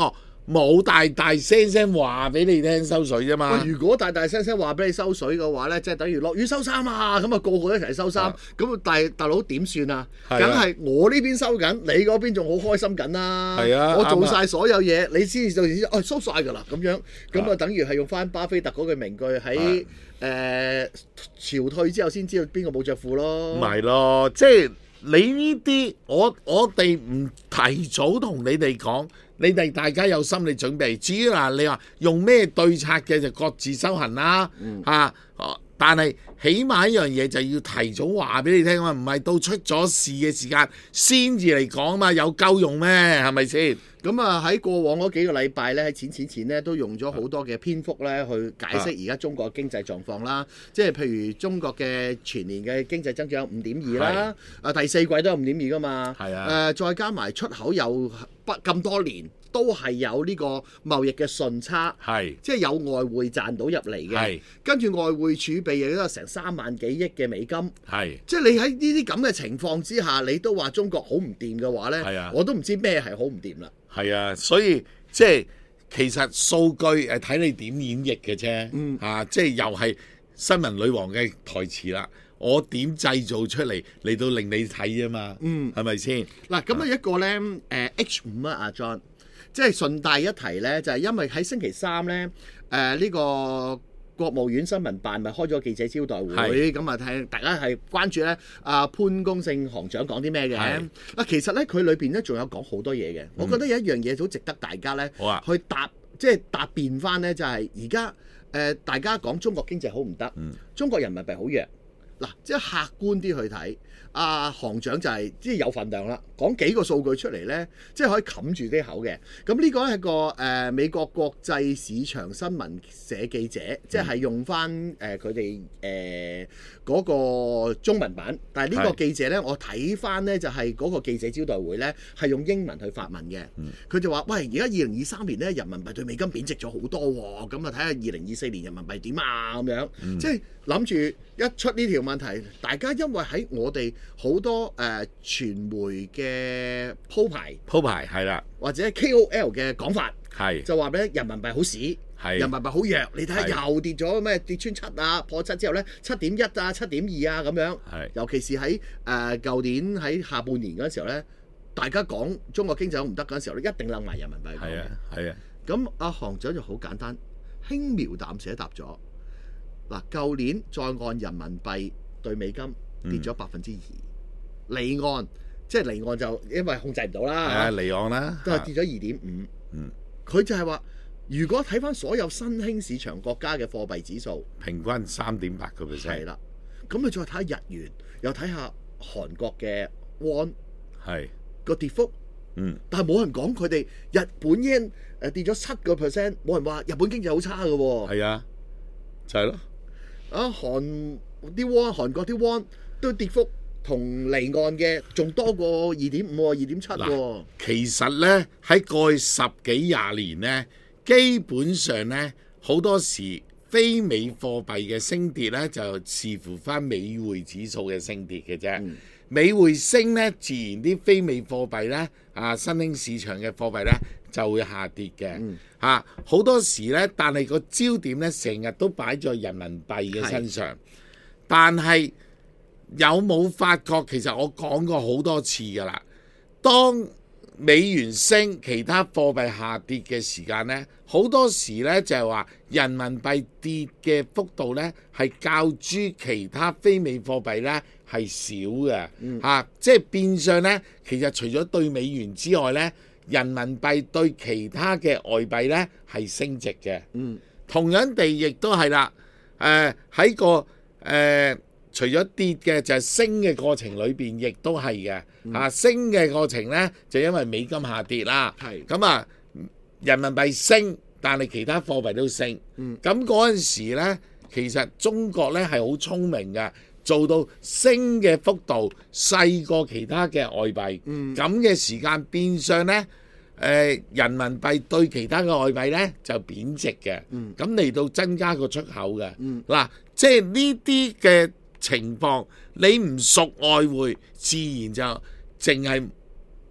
冇大大聲聲話俾你聽收水啫嘛。 如果大大聲聲話俾你收水嘅話咧，即係等於落雨收衫啊，咁啊個個一齊收衫，咁啊大大佬點算啊？梗係我呢邊收緊，你嗰邊仲好開心緊啦。係啊，我做晒所有嘢，你先至就先哦收晒㗎啦咁樣，咁啊等於係用翻巴菲特嗰句名句喺誒潮退之後先知道邊個冇着褲咯。 唔係咯，即係你呢啲，我我哋唔提早同你哋講。你哋大家有心理準備，至於嗱你話用咩對策嘅就各自修行啦，嗯啊、但係起碼一樣嘢就要提早話俾你聽啊，唔係到出咗事嘅時間先至嚟講嘛，有夠用咩？係咪先？ 咁啊喺過往嗰幾個禮拜咧，喺錢錢錢咧都用咗好多嘅篇幅咧去解釋而家中國經濟狀況啦，啊、即係譬如中國嘅全年嘅經濟增長有五點二啦，啊第四季都有五點二噶嘛，誒、啊、再加埋出口有不咁多年都係有呢個貿易嘅順差，係即係有外匯賺到入嚟嘅，跟住外匯儲備亦都有成三萬幾億嘅美金，係即係你喺呢啲咁嘅情況之下，你都話中國好唔掂嘅話咧，啊、我都唔知咩係好唔掂啦。 係啊，所以即係其實數據誒睇你點演繹嘅啫，嗯啊，即係又係新聞女王嘅台詞啦。我點製造出嚟嚟到令你睇啊嘛，嗯，係咪先？ 嗱，咁啊一個咧誒、呃、H 五啊，阿 John，即係順帶一提咧，就係、是、因為喺星期三咧，誒、呃、呢、這個國務院新聞辦咪開咗記者招待會，咁啊睇大家係關注咧，阿潘功勝行長講啲咩嘅？啊，其實咧佢裏邊咧仲有講好多嘢嘅，嗯、我覺得有一樣嘢好值得大家咧，好啊，去答即係答辯翻咧，就係而家誒大家講中國經濟好唔得，嗯、中國人民幣好弱。嗱，即係客觀啲去睇，阿、啊、行長就係即係有份量啦，講幾個數據出嚟咧，即係可以冚住啲口嘅。咁呢個係個誒、呃、美國國際市場新聞社記者，嗯、即係用翻誒佢哋誒嗰個中文版，但係呢個記者咧，我睇翻咧就係、是、嗰個記者招待會咧係用英文去發問嘅。佢、嗯、就話：喂，而家二零二三年咧，人民幣對美金貶值咗好多喎、哦，咁啊睇下二零二四年人民幣點啊咁樣，嗯、即係諗住一出呢條問題，大家因為喺我哋好多誒、呃、傳媒嘅鋪排， 鋪排係啦， 或者 K O L 嘅講法， 係就話咧人民幣好屎，係人民幣好弱，你睇下又跌咗咩？跌穿七啊，破七之後咧，七點一啊，七點二啊咁樣，係尤其是喺誒舊年喺下半年嗰陣時候咧，大家講中國經濟好唔得嗰陣時候咧，一定諗埋人民幣。係啊，係啊。咁阿行長就好簡單，輕描淡寫答咗。嗱，舊年再按人民幣對美金跌咗百分之二，離岸即係離岸就因為控制唔到啦，係啊，離岸啦，都係跌咗二點五。嗯，佢就係話，如果睇翻所有新興市場國家嘅貨幣指數， 平均三點八個 percent。 係啦，咁你再睇下日元，又睇下韓國嘅 won， 係個跌幅。嗯，但係冇人講佢哋日本 yen 誒跌咗七個 percent， 冇人話日本經濟好差嘅喎。 係啊，就係咯。 啊，韓啲 won 韓國啲 won 都跌幅同離岸嘅仲多過二點五喎，二點七喎。 其實咧喺過去十幾廿年咧，基本上咧好多時非美貨幣嘅升跌咧就視乎翻美匯指數嘅升跌嘅啫。嗯、美匯升咧，自然啲非美貨幣咧啊新興市場嘅貨幣咧就會下跌嘅。嗯啊，好多時咧，但係個焦點咧，成日都擺在人民幣嘅身上。是但係有冇發覺？其實我講過好多次㗎啦。當美元升，其他貨幣下跌嘅時間咧，好多時咧就係話人民幣跌嘅幅度咧係較諸其他非美貨幣咧係少嘅。嗯、啊，即係變相咧，其實除咗對美元之外咧。人民幣對其他嘅外幣咧係升值嘅，嗯，同樣地亦都係啦。誒、呃、喺個誒、呃、除咗跌嘅就係升嘅過程裏邊，亦都係嘅。嗯、啊，升嘅過程咧就因為美金下跌啦，係咁啊，人民幣升，但係其他貨幣都升。嗯，咁嗰陣時咧，其實中國咧係好聰明嘅。做到升嘅幅度細過其他嘅外幣，咁嘅、嗯、時間變相呢，誒、呃、人民幣對其他嘅外幣呢就貶值嘅，咁嚟、嗯、到增加個出口嘅。嗱、嗯，即係呢啲嘅情況，你唔熟外匯，自然就淨係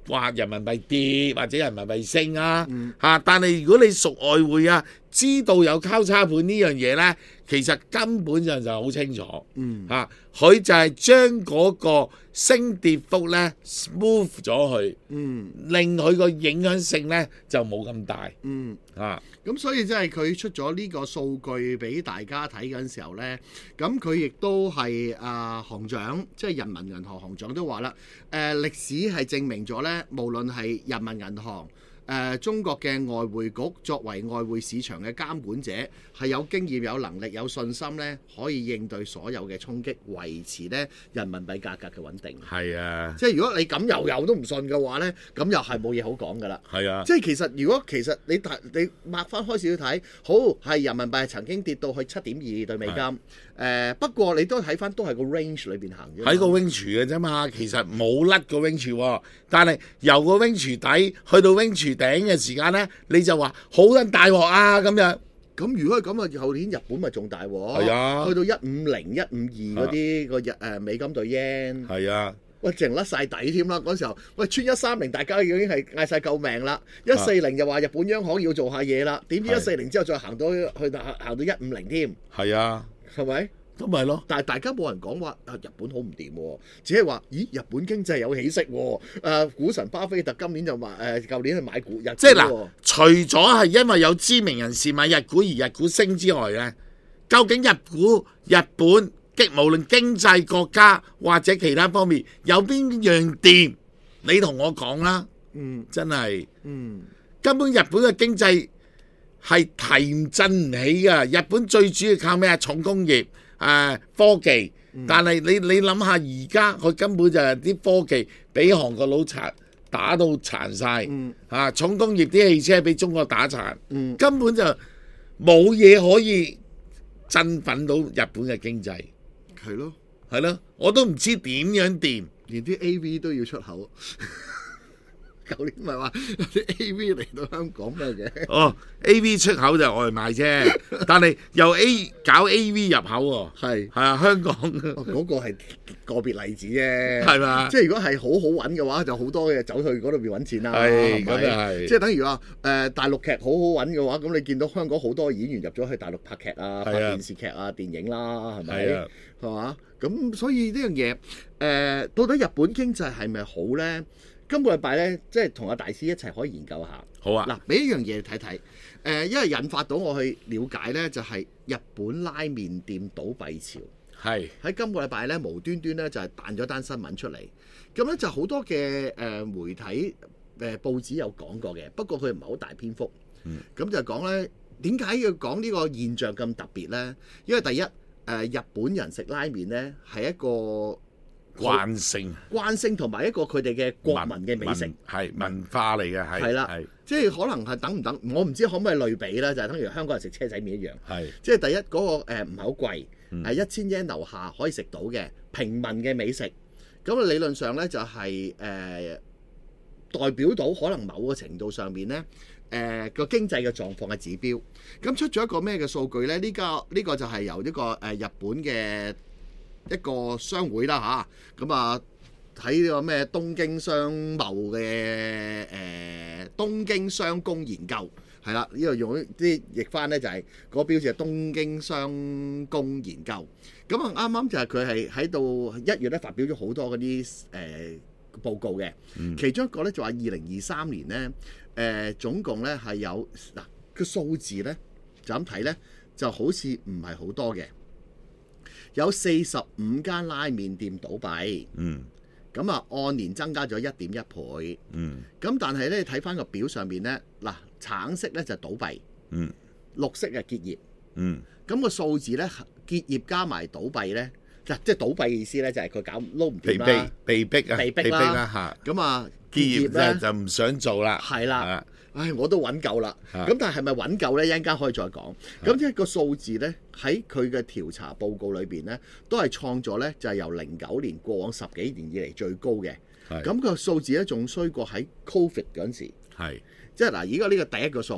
話人民幣跌或者人民幣升啊， 嗯嚇！但係如果你熟外匯啊，知道有交叉盤呢樣嘢呢，其實根本上就好清楚， 嗯嚇！佢就係將嗰個升跌幅呢 smooth 咗佢， 嗯令佢個影響性呢就冇咁大， 嗯。 嚇！ 咁所以即係佢出咗呢個數據俾大家睇緊時候呢，咁佢亦都係啊行長，即係人民銀行行長都話啦，誒、呃、歷史係證明咗呢，無論係人民銀行。誒、呃、中國嘅外匯局作為外匯市場嘅監管者，係有經驗、有能力、有信心咧，可以應對所有嘅衝擊，維持咧人民幣價格嘅穩定。 係啊， 即係如果你咁又又都唔信嘅話咧，咁又係冇嘢好講㗎啦。 係啊， 即係其實如果其實你睇你擘翻開少少睇，好係人民幣曾經跌到去七點二對美金。誒、呃、不過你都睇翻都係個 range 裏邊行嘅。 喺個 range 嘅啫嘛，其實冇甩個 range 喎，但係由個 range 底去到 range頂嘅時間咧，你就話好撚大鑊啊咁樣。 咁如果係咁啊，後年日本咪仲大鑊？ 係啊， 去到一五零、一五二嗰啲個日誒美金對 yen。 係啊， 喂，淨甩晒底添啦！嗰時候，喂穿一三零，大家已經係嗌晒救命啦。一四零就話日本央行要做下嘢啦，點知一四零之後再行到去到行到一五零添。 係啊， 係咪？ 都咪咯， 但係大家冇人講話啊，日本好唔掂喎，只係話咦，日本經濟有起色喎。誒，股神巴菲特今年就買誒，舊年去買股日股。 即係嗱，除咗係因為有知名人士買日股而日股升之外咧，究竟日股日本極無論經濟國家或者其他方面有邊樣掂？你同我講啦， 嗯， 真係， 嗯， 根本日本嘅經濟係提振唔起噶。日本最主要靠咩啊？重工業。誒、啊、科技，但係你你諗下，而家佢根本就係啲科技俾韓國佬殘打到殘晒， 嗯啊重工業啲汽車俾中國打殘， 嗯、 根本就冇嘢可以振奮到日本嘅經濟。 係咯， 係咯，我都唔知點樣掂， 連啲 A V 都要出口。舊年咪話啲 A V 嚟到香港咩嘅？ 哦 ，A V 出口就外賣啫，但係由 A 搞 A V 入口喎，係係啊，香港嗰、 哦嗰個係個別例子啫， 係嘛？ 即係如果係好好揾嘅話，就好多嘅走去嗰度邊揾錢啦， 係咁又係， 即係等於話誒、呃、大陸劇好好揾嘅話，咁你見到香港好多演員入咗去大陸拍劇啊、拍電視劇啊、電影啦，係咪？係係嘛？咁所以呢樣嘢誒，到底日本經濟係咪好咧？今個禮拜咧，即係同阿大師一齊可以研究下。 好啊！ 嗱，俾一樣嘢睇睇。誒、呃，因為引發到我去了解咧，就係、是、日本拉麵店倒閉潮。係喺今個禮拜咧，無端端咧就係彈咗單新聞出嚟。咁咧就好多嘅誒、呃、媒體誒、呃、報紙有講過嘅，不過佢唔係好大篇幅。嗯。咁就講咧，點解要講呢個現象咁特別咧？因為第一，誒、呃、日本人食拉麵咧係一個慣性， 慣性同埋一個佢哋嘅國民嘅美食， 係文，文化嚟嘅，係係啦，即係可能係等唔等，我唔知可唔可以類比啦，就係、是、等於香港人食車仔麵一樣，係即係第一嗰、那個誒唔係好貴，係一千yen樓下可以食到嘅平民嘅美食，咁啊理論上咧就係、是、誒、呃、代表到可能某個程度上面咧誒個經濟嘅狀況嘅指標，咁出咗一個咩嘅數據咧？呢、這個呢、這個就係由呢、這個誒、呃、日本嘅一個商會啦吓，咁啊睇呢個咩東京商貿嘅誒、呃、東京商工研究係啦，呢度用啲譯翻咧就係、是、嗰個標誌係東京商工研究。咁啊啱啱就係佢係喺度一月咧發表咗好多嗰啲誒報告嘅，嗯、其中一個咧就話二零二三年咧誒、呃、總共咧係有嗱個數字咧就咁睇咧就好似唔係好多嘅。有四十五間拉麵店倒閉，嗯，咁啊按年增加咗一點一倍，嗯，咁但係咧睇翻個表上面咧，嗱橙色咧就倒閉，嗯，綠色係結業，嗯，咁個數字咧結業加埋倒閉咧，嗱即係倒閉嘅意思咧就係佢搞撈唔掂啦，被逼啊，被逼啦，嚇，咁啊結業咧就唔想做啦，係啦。唉，我都揾夠啦。咁但係係咪揾夠呢？一陣間可以再講。咁即係個數字呢，喺佢嘅調查報告裏邊呢，都係創咗呢，就係由零九年過往十幾年以嚟最高嘅。咁個數字呢，仲衰過喺 Covid 嗰陣時。係，即係嗱，而家呢個第一個數，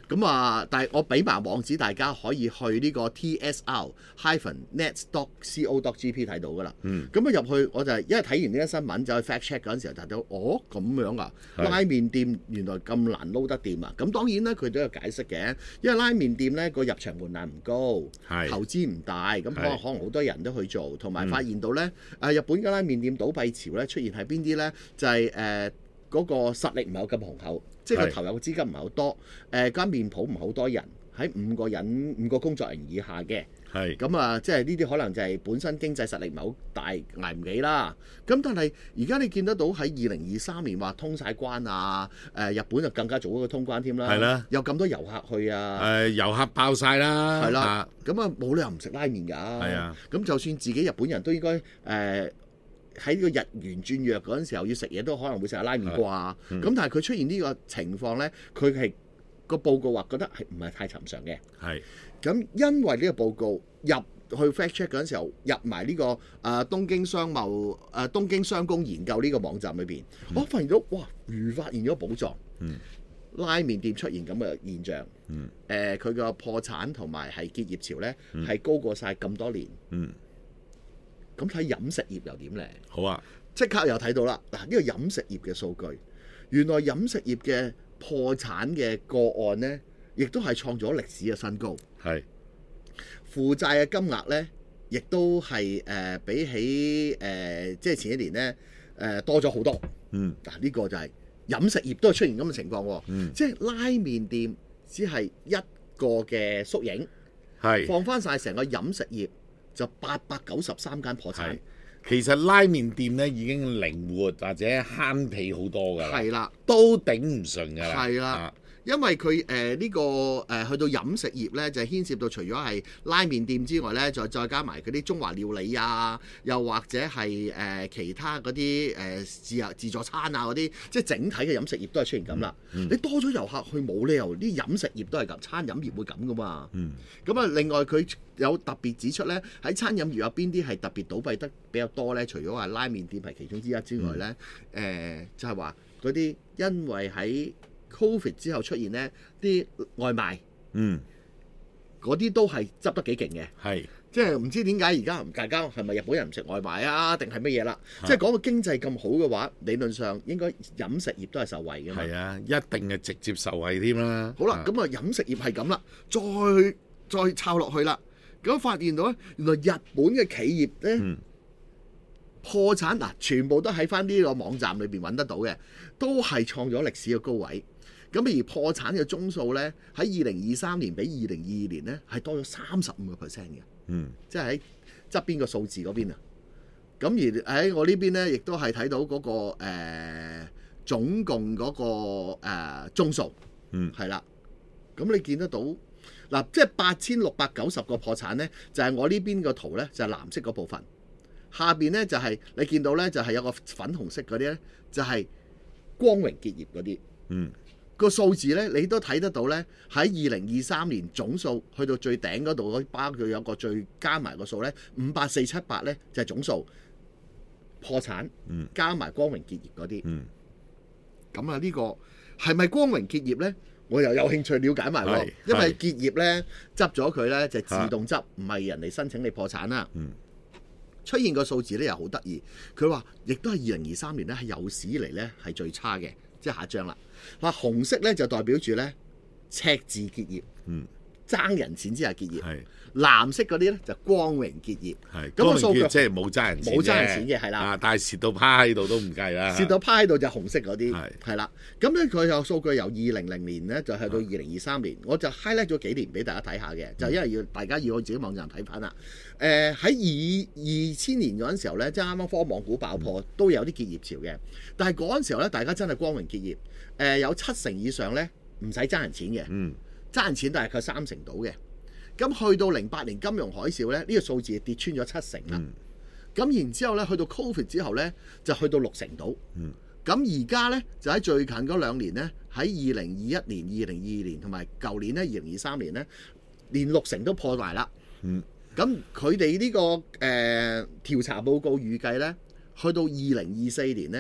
咁啊，但係我俾埋網址，大家可以去呢個 T S R hyphen net dot co dot G P 睇到噶啦。 嗯。 咁啊入去我就係、是、因為睇完呢啲新聞就去 fact check 嗰陣時候，睇到哦咁樣啊，拉麵店原來咁難撈得掂啊！咁當然咧佢都有解釋嘅，因為拉麵店咧個入場門檻唔高，投資唔大，咁可能可能好多人都去做，同埋發現到咧誒、嗯、日本嘅拉麵店倒閉潮咧出現喺邊啲咧？就係誒嗰個實力唔係有咁雄厚。即係佢投入嘅資金唔係好多，誒、呃、間麵鋪唔係好多人，喺五個人五個工作人員以下嘅，係咁啊，即係呢啲可能就係本身經濟實力唔係好大，捱唔起啦。咁但係而家你見得到喺二零二三年話通晒關啊，誒、呃、日本就更加早一個通關添啦，係啦，有咁多遊客去啊，誒、 呃、遊客爆晒啦， 係啦，咁啊冇理由唔食拉麵㗎，係啊，咁就算自己日本人都應該誒。呃喺呢個日元轉弱嗰陣時候要食嘢都可能會食下拉麵啩，咁、嗯、但係佢出現呢個情況呢，佢係個報告話覺得係唔係太尋常嘅。係咁，因為呢個報告入去 fact check 嗰陣時候入埋呢、這個誒、呃、東京商貿誒、呃、東京商工研究呢個網站裏邊，嗯、我發現到哇，如發現咗寶藏。嗯，拉麵店出現咁嘅現象。嗯，誒佢個破產同埋係結業潮呢，係、嗯、高過晒咁多年。嗯。咁睇飲食業又點呢？好啊，即刻又睇到啦。嗱，呢個飲食業嘅數據，原來飲食業嘅破產嘅個案呢，亦都係創咗歷史嘅新高。係負債嘅金額呢，亦都係誒、呃、比起誒、呃、即係前一年呢誒、呃、多咗好多。嗯，嗱、這、呢個就係飲食業都係出現咁嘅情況喎。嗯，即係拉麵店只係一個嘅縮影，係放翻晒成個飲食業。就八百九十三間破產， 其實拉麵店咧已經靈活或者慳皮好多㗎啦， 係啦， 都頂唔順㗎啦， 係啦，因為佢誒呢個誒、呃、去到飲食業咧，就牽涉到除咗係拉麵店之外咧，再再加埋嗰啲中華料理啊，又或者係誒、呃、其他嗰啲誒自由自助餐啊嗰啲，即係整體嘅飲食業都係出現咁啦。嗯嗯、你多咗遊客去，冇理由啲飲食業都係咁，餐飲業會咁噶嘛。咁啊、嗯，另外佢有特別指出咧，喺餐飲業有邊啲係特別倒閉得比較多咧？除咗話拉麵店係其中之一之外咧，誒、嗯呃、就係話嗰啲因為喺Covid 之後出現呢啲外賣，嗯，嗰啲都係執得幾勁嘅，係，即係唔知點解而家大家係咪日本人唔食外賣啊，定係乜嘢啦？啊、即係講個經濟咁好嘅話，理論上應該飲食業都係受惠嘅嘛。係啊，一定係直接受惠添啦。好啦，咁啊飲食業係咁啦，再再抄落去啦，咁發現到咧，原來日本嘅企業咧、嗯、破產嗱，全部都喺翻呢個網站裏邊揾得到嘅，都係創咗歷史嘅高位。咁而破產嘅宗數咧，喺二零二三年比二零二二年咧係多咗三十五個 percent 嘅，嗯，即係喺側邊個數字嗰邊啊。咁而喺我呢邊咧，亦都係睇到嗰、那個誒、呃、總共嗰、那個誒、呃、宗數，嗯，係啦。咁你見得到嗱，即係八千六百九十個破產咧，就係、是、我呢邊個圖咧，就係、是、藍色嗰部分。下邊咧就係、是、你見到咧，就係、是、有個粉紅色嗰啲咧，就係、是、光榮結業嗰啲，嗯。個數字咧，你都睇得到咧。喺二零二三年總數去到最頂嗰度，包括有個最加埋個數咧，五八四七八咧就係、是、總數破產，嗯、加埋光榮結業嗰啲。咁啊、嗯，呢個係咪光榮結業咧？我又有興趣了解埋喎。因為結業咧執咗佢咧就自動執，唔係人哋申請你破產啦。嗯、出現個數字咧又好得意，佢話亦都係二零二三年咧係有史以嚟咧係最差嘅。即係下一張啦，嗱紅色咧就代表住咧赤字結業，嗯，爭人錢之下結業，係是藍色嗰啲咧就光榮結業，係咁個數據即係冇爭人錢，冇爭人錢嘅係啦，啊但係蝕到趴喺度都唔計啦，蝕到趴喺度就紅色嗰啲係係啦，咁咧佢有數據由二零零年咧就去到二零二三年，是我就 highlight 咗幾年俾大家睇下嘅，嗯、就因為要大家要我自己網站睇翻啦。誒喺二二千年嗰陣時候咧，即係啱啱科網股爆破，嗯、都有啲結業潮嘅。但係嗰陣時候咧，大家真係光榮結業。誒、呃、有七成以上咧唔使爭人錢嘅，嗯、爭人錢大概三成到嘅。咁去到零八年金融海嘯咧，呢、呢個數字跌穿咗七成啦。咁、嗯、然之後咧，去到 Covid 之後咧，就去到六成到。咁而家咧就喺最近嗰兩年咧，喺二零二一年、二零二二年同埋舊年咧，二零二三年咧，連六成都破埋啦。嗯咁佢哋呢個誒、呃、調查報告預計咧，去到二零二四年咧，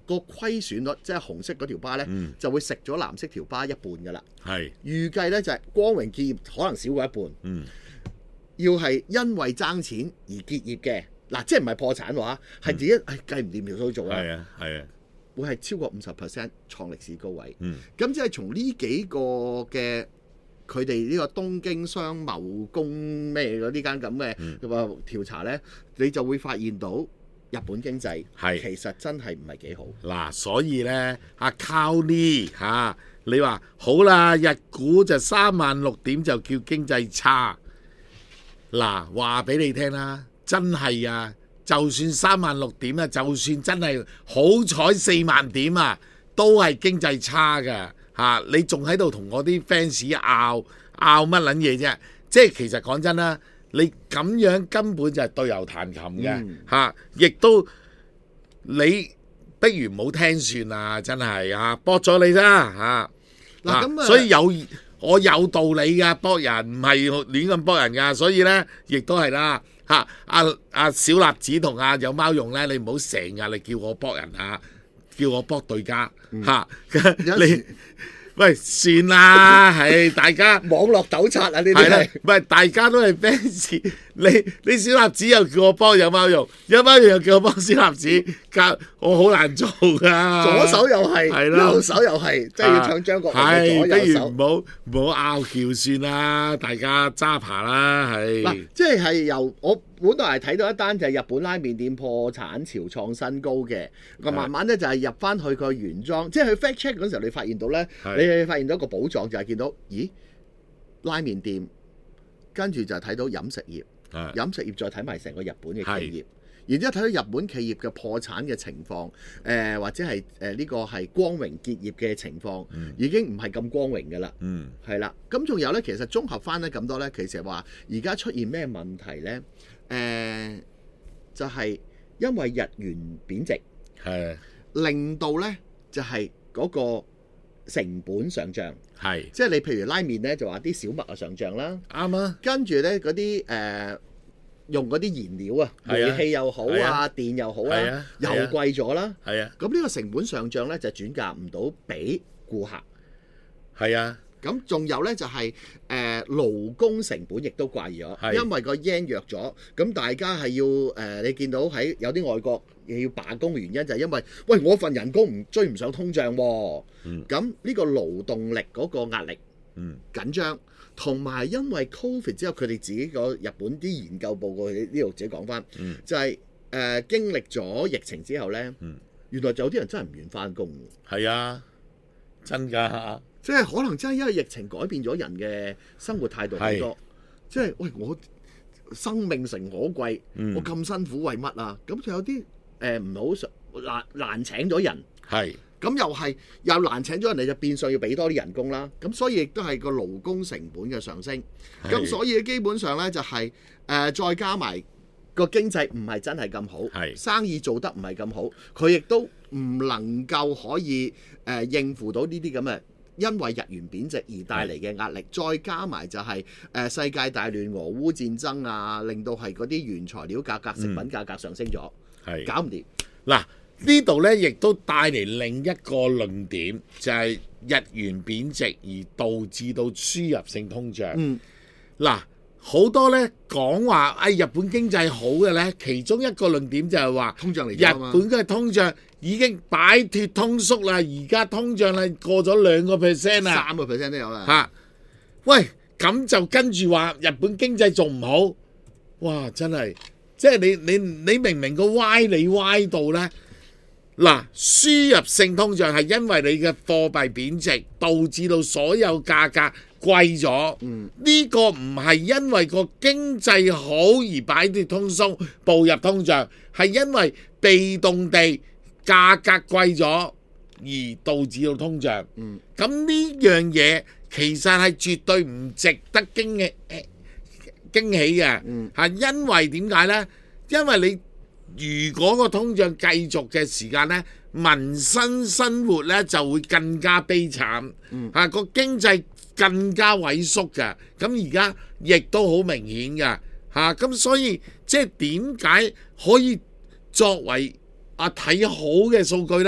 個虧損率即係紅色嗰條巴咧， 嗯、 就會食咗藍色條巴一半㗎啦。 係預計咧就係、是、光榮結業可能少過一半。 嗯， 要係因為爭錢而結業嘅嗱，即係唔係破產話，係自己係、嗯、計唔掂條數做啦。 係啊，係啊， 會係超過五十 percent 創歷史高位。 嗯， 咁即係從呢幾個嘅佢哋呢個東京商貿工咩嗰啲間咁嘅話調查咧，你就會發現到。日本經濟係其實真係唔係幾好嗱，所以咧阿 Cowley 嚇，你話好啦，日股就三萬六點就叫經濟差嗱，話俾你聽啦，真係啊，就算三萬六點啊，就算真係好彩四萬點啊，都係經濟差㗎嚇，你仲喺度同我啲 fans 拗拗乜撚嘢啫？即係其實講真啦。你咁樣根本就係對牛彈琴嘅嚇，亦、嗯啊、都你不如唔好聽算啊！真係啊，搏咗你啦嚇嗱，咁、啊、所以有我有道理㗎，搏人唔係亂咁搏人㗎，所以咧亦都係啦嚇。阿阿小立子同阿有貓用咧，你唔好成日你叫我搏人啊，叫我搏對家嚇、啊嗯、你。喂，算啦，係大家網絡糾察啊！呢啲係， 唔係大家都係 fans。你你小立子又叫我幫有貓用，有貓用又叫我幫小立子，教我好難做噶。 左手又係， 係右手又係，即係要搶張國榮嘅左右手。 不如唔好唔好拗撬算啦，大家揸扒啦，係。 嗱，即係係由我本來係睇到一單就係日本拉麵店破產潮創新高嘅，咁慢慢咧就係入翻去個原裝，即係去 fact check 嗰陣時候，你發現到咧，你發現到一個寶藏就係見到，咦，拉麵店，跟住就睇到飲食業。飲食業再睇埋成個日本嘅企業，然之後睇到日本企業嘅破產嘅情況，誒、呃、或者係誒呢個係光榮結業嘅情況，嗯、已經唔係咁光榮㗎啦。嗯，係啦。咁仲有呢，其實綜合翻咧咁多呢，其實話而家出現咩問題呢？誒、呃，就係、是、因為日元貶值，係令到呢就係、是、嗰個成本上漲。係，即係你譬如拉麵咧，就話啲小麥啊上漲啦，啱啊。跟住咧嗰啲誒用嗰啲燃料啊，煤氣又好啊，電又好啦，又貴咗啦。係啊，咁呢個成本上漲咧就轉嫁唔到俾顧客。係啊，咁仲有咧就係誒勞工成本亦都貴咗，因為個 yen 弱咗，咁大家係要誒你見到喺有啲外國要罷工嘅原因就係因為喂我份人工唔追唔上通脹喎。咁呢、嗯、個勞動力嗰個壓力緊張，同埋、嗯、因為 Covid 之後，佢哋自己個日本啲研究報告呢度自己講翻，嗯、就係、是、誒、呃、經歷咗疫情之後呢，嗯、原來就有啲人真係唔願翻工。係啊，真㗎，即係可能真係因為疫情改變咗人嘅生活態度好多，即係是喂我生命誠可貴，嗯、我咁辛苦為乜啊？咁就有啲誒唔好難難請咗人。係。咁又係又難請咗人哋，就變相要俾多啲人工啦。咁所以亦都係個勞工成本嘅上升。咁所以基本上呢，就係、是、誒、呃、再加埋個經濟唔係真係咁好，是生意做得唔係咁好，佢亦都唔能夠可以誒、呃、應付到呢啲咁嘅因為日元貶值而帶嚟嘅壓力。是再加埋就係、是、誒、呃、世界大亂、俄烏戰爭啊，令到係嗰啲原材料價格、食品價格上升咗，係、嗯、搞唔掂嗱。呢度咧，亦都帶嚟另一個論點，就係、是、日元貶值而導致到輸入性通脹。嗯，嗱，好多咧講話，哎，日本經濟好嘅咧，其中一個論點就係話，通脹嚟咗啊嘛，日本嘅通脹已經擺脱通縮啦，而家通脹咧過咗兩個 percent 啦，三個 percent 都有啦。嚇、啊，喂，咁就跟住話日本經濟仲唔好？哇，真係，即係你你你明明個歪理歪到咧。嗱，輸入性通脹係因為你嘅貨幣貶值，導致到所有價格貴咗。嗯，呢個唔係因為個經濟好而擺脱通縮步入通脹，係因為被動地價格貴咗而導致到通脹。嗯，咁呢樣嘢其實係絕對唔值得驚喜驚喜嘅。嗯，係因為點解呢？因為你如果個通脹繼續嘅時間呢，民生生活呢就會更加悲慘，嗯、啊個經濟更加萎縮嘅。咁而家亦都好明顯嘅，嚇咁所以即係點解可以作為啊睇好嘅數據呢？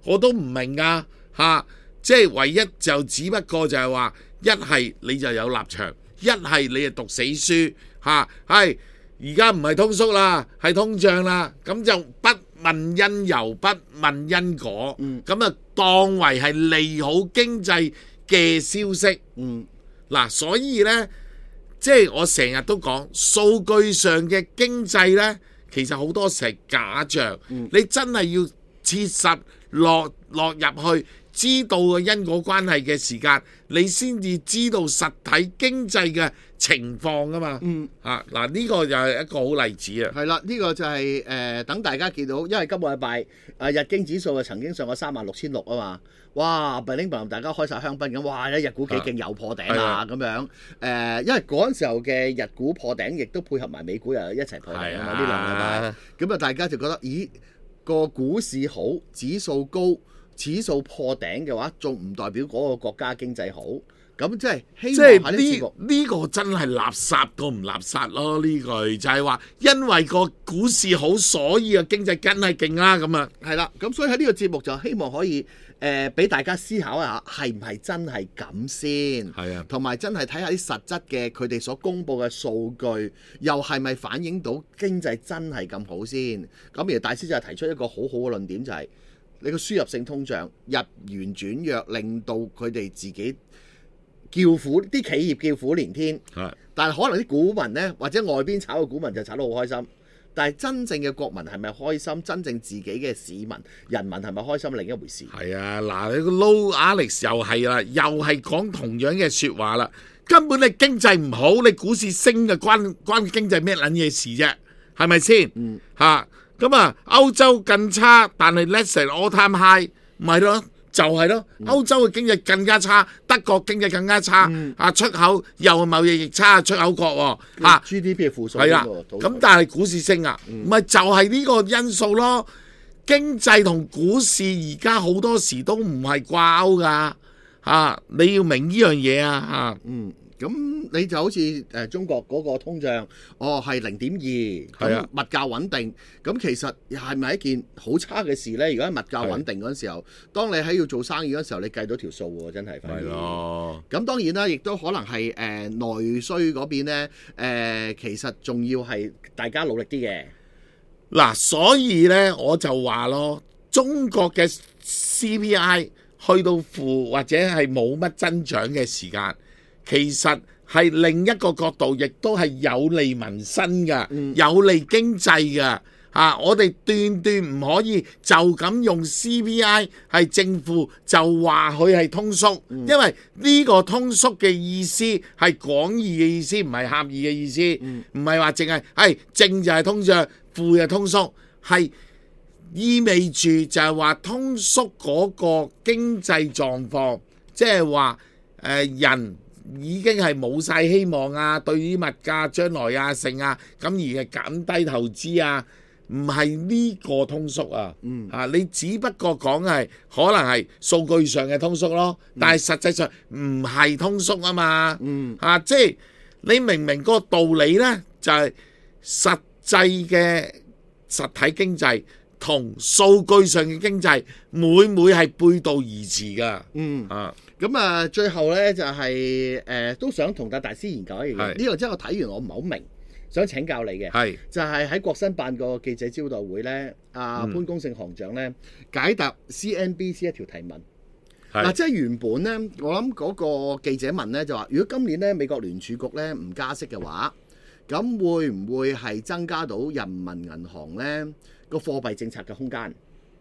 我都唔明啊嚇！即係唯一就只不過就係話，一係你就有立場，一係你就讀死書嚇。係而家唔係通縮啦，係通脹啦，咁就不問因由，不問因果，咁啊、嗯、當為係利好經濟嘅消息。 嗯， 嗱，所以呢，即係我成日都講數據上嘅經濟呢，其實好多時係假象。嗯、你真係要切實落落入去，知道個因果關係嘅時間，你先至知道實體經濟嘅情況㗎嘛。嗯，啊嗱，呢個就係一個好例子啊。 係啦，呢個就係誒等大家見到，因為今個禮拜誒日經指數啊曾經上過三萬六千六啊嘛。哇！並拎並大家開晒香檳咁，哇！一日股幾勁又破頂啦咁樣。誒，因為嗰陣時候嘅日股破頂，亦都配合埋美股又一齊破頂啊嘛。呢兩禮拜咁啊，大家就覺得咦個股市好，指數高。指數破頂嘅話，仲唔代表嗰個國家經濟好？咁即係希望喺呢節目呢個真係垃圾過唔垃圾咯？呢句就係話，因為個股市好，所以個經濟梗係勁啦。咁啊， 係啦。咁所以喺呢個節目就希望可以誒俾、呃、大家思考一下，係唔係真係咁先？係啊，同埋真係睇下啲實質嘅佢哋所公佈嘅數據，又係咪反映到經濟真係咁好先？咁而大師就係提出一個好好嘅論點，就係、是。你個輸入性通脹日元轉弱，令到佢哋自己叫苦，啲企業叫苦連天。係，但係可能啲股民呢，或者外邊炒嘅股民就炒得好開心。但係真正嘅國民係咪開心？真正自己嘅市民、人民係咪開心？另一回事。係啊，嗱，你個 Low Alex 又係啦，又係講同樣嘅説話啦。根本你經濟唔好，你股市升嘅關關經濟咩撚嘢事啫？係咪先？嗯，嚇。咁啊，歐洲更差，但係 let's say all time high， 唔係咯，就係、是、咯。嗯、歐洲嘅經濟更加差，德國經濟更加差，嗯、啊出口又貿易逆差，出口國喎、啊、 G D P 係負數。 係啊，咁但係股市升啊，唔係、嗯、就係呢個因素咯。經濟同股市而家好多時都唔係掛鈎㗎，嚇你要明呢樣嘢啊嚇。嗯。 咁你就好似誒中國嗰個通脹，哦係零點二，咁物價穩定，咁其實係咪一件好差嘅事呢？如果物價穩定嗰陣時候，當你喺要做生意嗰陣時候，你計到條數喎，真係。係咯。咁當然啦，亦都可能係誒內需嗰邊呢，誒其實仲要係大家努力啲嘅。 嗱，所以呢我就話咯，中國嘅 C P I 去到負或者係冇乜增長嘅時間。其實係另一個角度，亦都係有利民生嘅，嗯、有利經濟嘅嚇、啊。我哋斷斷唔可以就咁用 C P I 係正負就話佢係通縮，嗯、因為呢個通縮嘅意思係廣義嘅意思，唔係狹義嘅意思，唔係話淨係係正就係通脹，負就係通縮，係意味住就係話通縮嗰個經濟狀況，即係話誒人。已經係冇晒希望啊！對於物價將來啊、剩啊，咁而係減低投資啊，唔係呢個通縮啊。嗯，嚇、啊、你只不過講係可能係數據上嘅通縮咯，但係實際上唔係通縮啊嘛。嗯，嚇、啊、即係你明明嗰個道理呢，就係、是、實際嘅實體經濟同數據上嘅經濟每每係背道而馳㗎。嗯啊。 咁啊，最後咧就係、是、誒、呃、都想同大大師研究一樣嘢。呢個真係我睇完我唔係好明，想請教你嘅。係是就係喺國新辦個記者招待會咧，阿、啊嗯、潘功勝行長咧解答 C N B C 一條提問。嗱是、啊，即係原本咧，我諗嗰個記者問咧就話，如果今年咧美國聯儲局咧唔加息嘅話，咁會唔會係增加到人民銀行咧個貨幣政策嘅空間？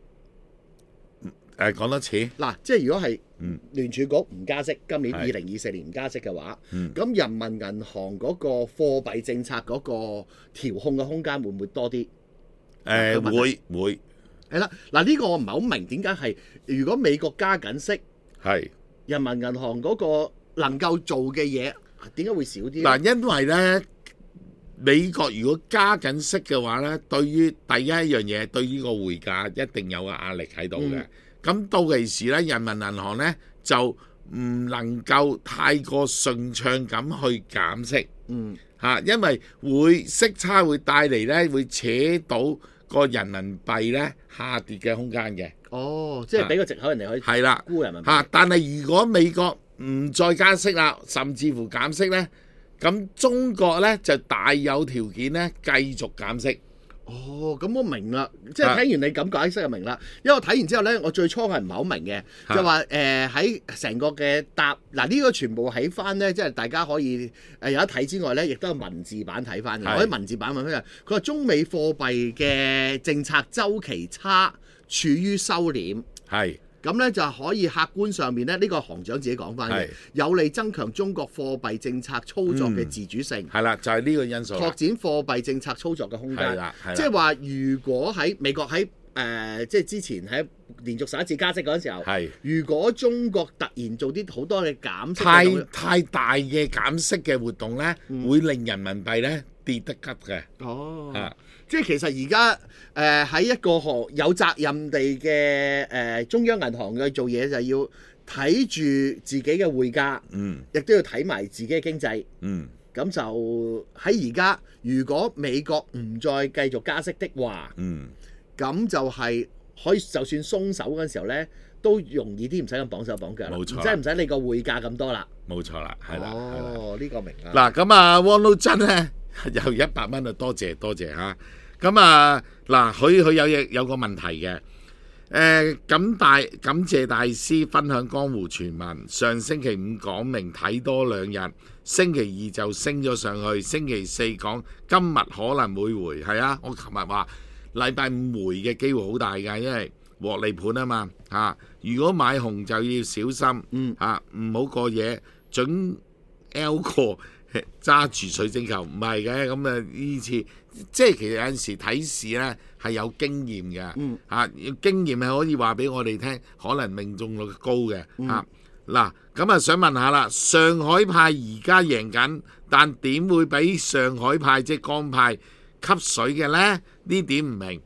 誒講多次嗱，即係如果係聯儲局唔加息，今年二零二四年唔加息嘅話，咁、嗯、人民銀行嗰個貨幣政策嗰個調控嘅空間會唔會多啲？誒、 呃、會會係啦，嗱呢、這個我唔係好明點解係如果美國加緊息，係是人民銀行嗰個能夠做嘅嘢點解會少啲？ 嗱，因為咧美國如果加緊息嘅話咧，對於第一一樣嘢，對於個匯價一定有個壓力喺度嘅。嗯咁到其時咧，人民銀行咧就唔能夠太過順暢咁去減息，嗯嚇，因為會息差會帶嚟咧，會扯到個人民幣咧下跌嘅空間嘅。 哦，即係俾個藉口人哋可以係啦沽人民幣嚇，但係如果美國唔再加息啦，甚至乎減息咧，咁中國咧就大有條件咧繼續減息。 哦，咁我明啦，即係睇完你咁解釋就明啦。因為我睇完之後咧，我最初係唔係好明嘅，就話誒喺成個嘅答嗱呢個全部喺翻咧，即係大家可以誒有得睇之外咧，亦都有文字版睇翻嘅。我喺文字版問翻佢話中美貨幣嘅政策週期差，處於收斂。係。咁咧就可以客觀上面咧，呢、這個行長自己講翻嘅，有利增強中國貨幣政策操作嘅自主性。係啦、嗯，就係、是、呢個因素。拓展貨幣政策操作嘅空間。係啦，即係話如果喺美國喺誒、呃、即係之前喺連續十一次加息嗰陣時候，係如果中國突然做啲好多嘅減息，太太大嘅減息嘅活動咧，嗯、會令人民幣咧跌得急嘅。哦。啊。即係其實而家誒喺一個行有責任地嘅誒、呃、中央銀行嘅做嘢，就係要睇住自己嘅匯價，嗯，亦都要睇埋自己嘅經濟，嗯，咁就喺而家，如果美國唔再繼續加息的話，嗯，咁就係可以就算鬆手嗰陣時候咧，都容易啲，唔使咁綁手綁腳啦，冇錯，即係唔使你個匯價咁多啦，冇錯啦，係啦，哦，呢個明啦。嗱咁啊，汪老真咧有一百蚊啊，多謝多謝嚇。咁啊，嗱，佢佢有嘢有個問題嘅，誒、呃，感大感謝大師分享江湖傳聞。上星期五講明睇多兩日，星期二就升咗上去，星期四講今日可能會回，係啊，我琴日話禮拜五回嘅機會好大㗎，因為獲利盤啊嘛，嚇、啊，如果買紅就要小心，嗯，嚇，唔好過夜，準 L 過。揸住水晶球唔係嘅，咁啊呢次即係其實有陣時睇市咧係有經驗嘅，嗯啊經驗係可以話俾我哋聽，可能命中率高嘅，嗯、啊嗱咁啊想問下啦，上海派而家贏緊，但點會俾上海派即係江派吸水嘅咧？呢點唔明。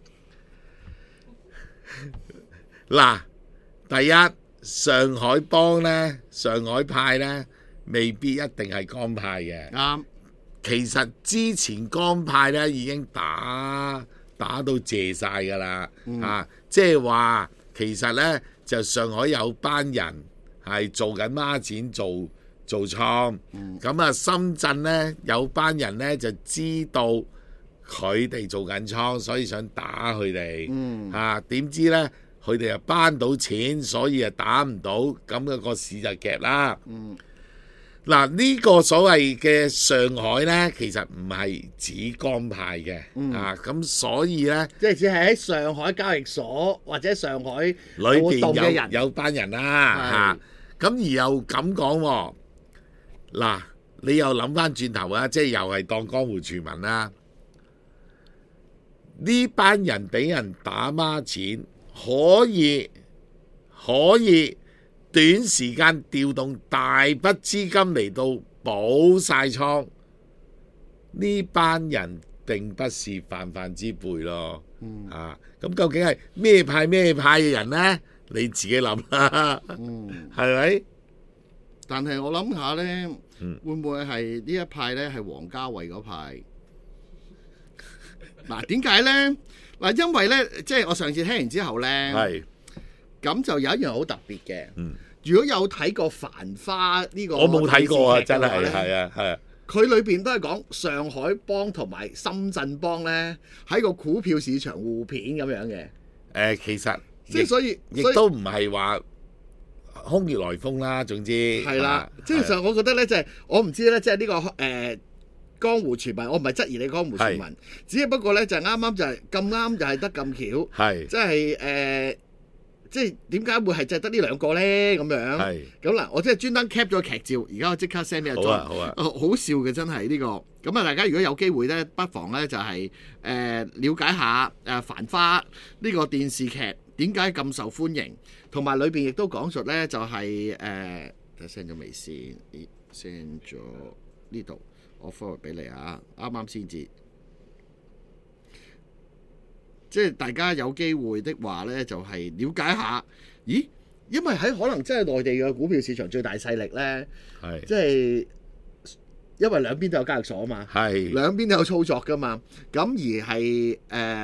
嗱，第一上海幫咧，上海派咧。未必一定係江派嘅，啱、嗯。其實之前江派咧已經打打到謝晒㗎啦，嗯、啊，即係話其實咧就上海有班人係做緊孖展做做倉，咁、嗯、啊深圳咧有班人咧就知道佢哋做緊倉，所以想打佢哋，嗯、啊點知咧佢哋又扳到錢，所以啊打唔到，咁、那個市就夾啦。嗯嗱，呢個所謂嘅上海呢，其實唔係指江派嘅，嗯、啊，咁所以呢，即係只係喺上海交易所或者上海裏邊有有班人啦，嚇，咁而又咁講喎，嗱，你又諗翻轉頭啊，即係又係當江湖傳聞啦，呢班人俾人打孖錢，可以可以。短時間調動大筆資金嚟到補晒倉，呢班人並不是泛泛之輩咯。嗯、啊，咁究竟係咩派咩派嘅人呢？你自己諗啦，嗯，係咪？但係我諗下呢，嗯、會唔會係呢一派呢？係王家衛嗰派？嗱，點解呢？嗱，因為呢，即係我上次聽完之後呢。係。咁就有一樣好特別嘅，嗯、如果有睇過《繁花》呢個，我冇睇過啊，真係係啊係啊，佢裏邊都係講上海幫同埋深圳幫咧喺個股票市場互片咁樣嘅。誒、呃，其實即係所以，亦都唔係話空穴來風啦。總之係啦，即係上我覺得咧，即係我唔知咧，即係呢個誒、呃、江湖傳聞，我唔係質疑你江湖傳聞，是只不過咧就係啱啱就係咁啱就係得咁巧，係即係誒。即係點解會係就係得呢兩個咧咁樣？係咁嗱，我即係專登 cap 咗劇照，而家我即刻 send 俾阿 John。好啊，好啊，好笑嘅真係呢、呢個。咁啊，大家如果有機會咧，不妨咧就係、是、誒、呃、了解下誒《繁花》呢個電視劇點解咁受歡迎，同埋裏邊亦都講述咧就係誒，send 咗微線，send 咗呢度，我 forward 俾你啊，啱啱先至。即係大家有機會的話呢，就係、是、了解下，咦？因為喺可能真係內地嘅股票市場最大勢力呢，係即係因為兩邊都有交易所啊嘛，係兩邊都有操作噶嘛，咁而係誒、呃、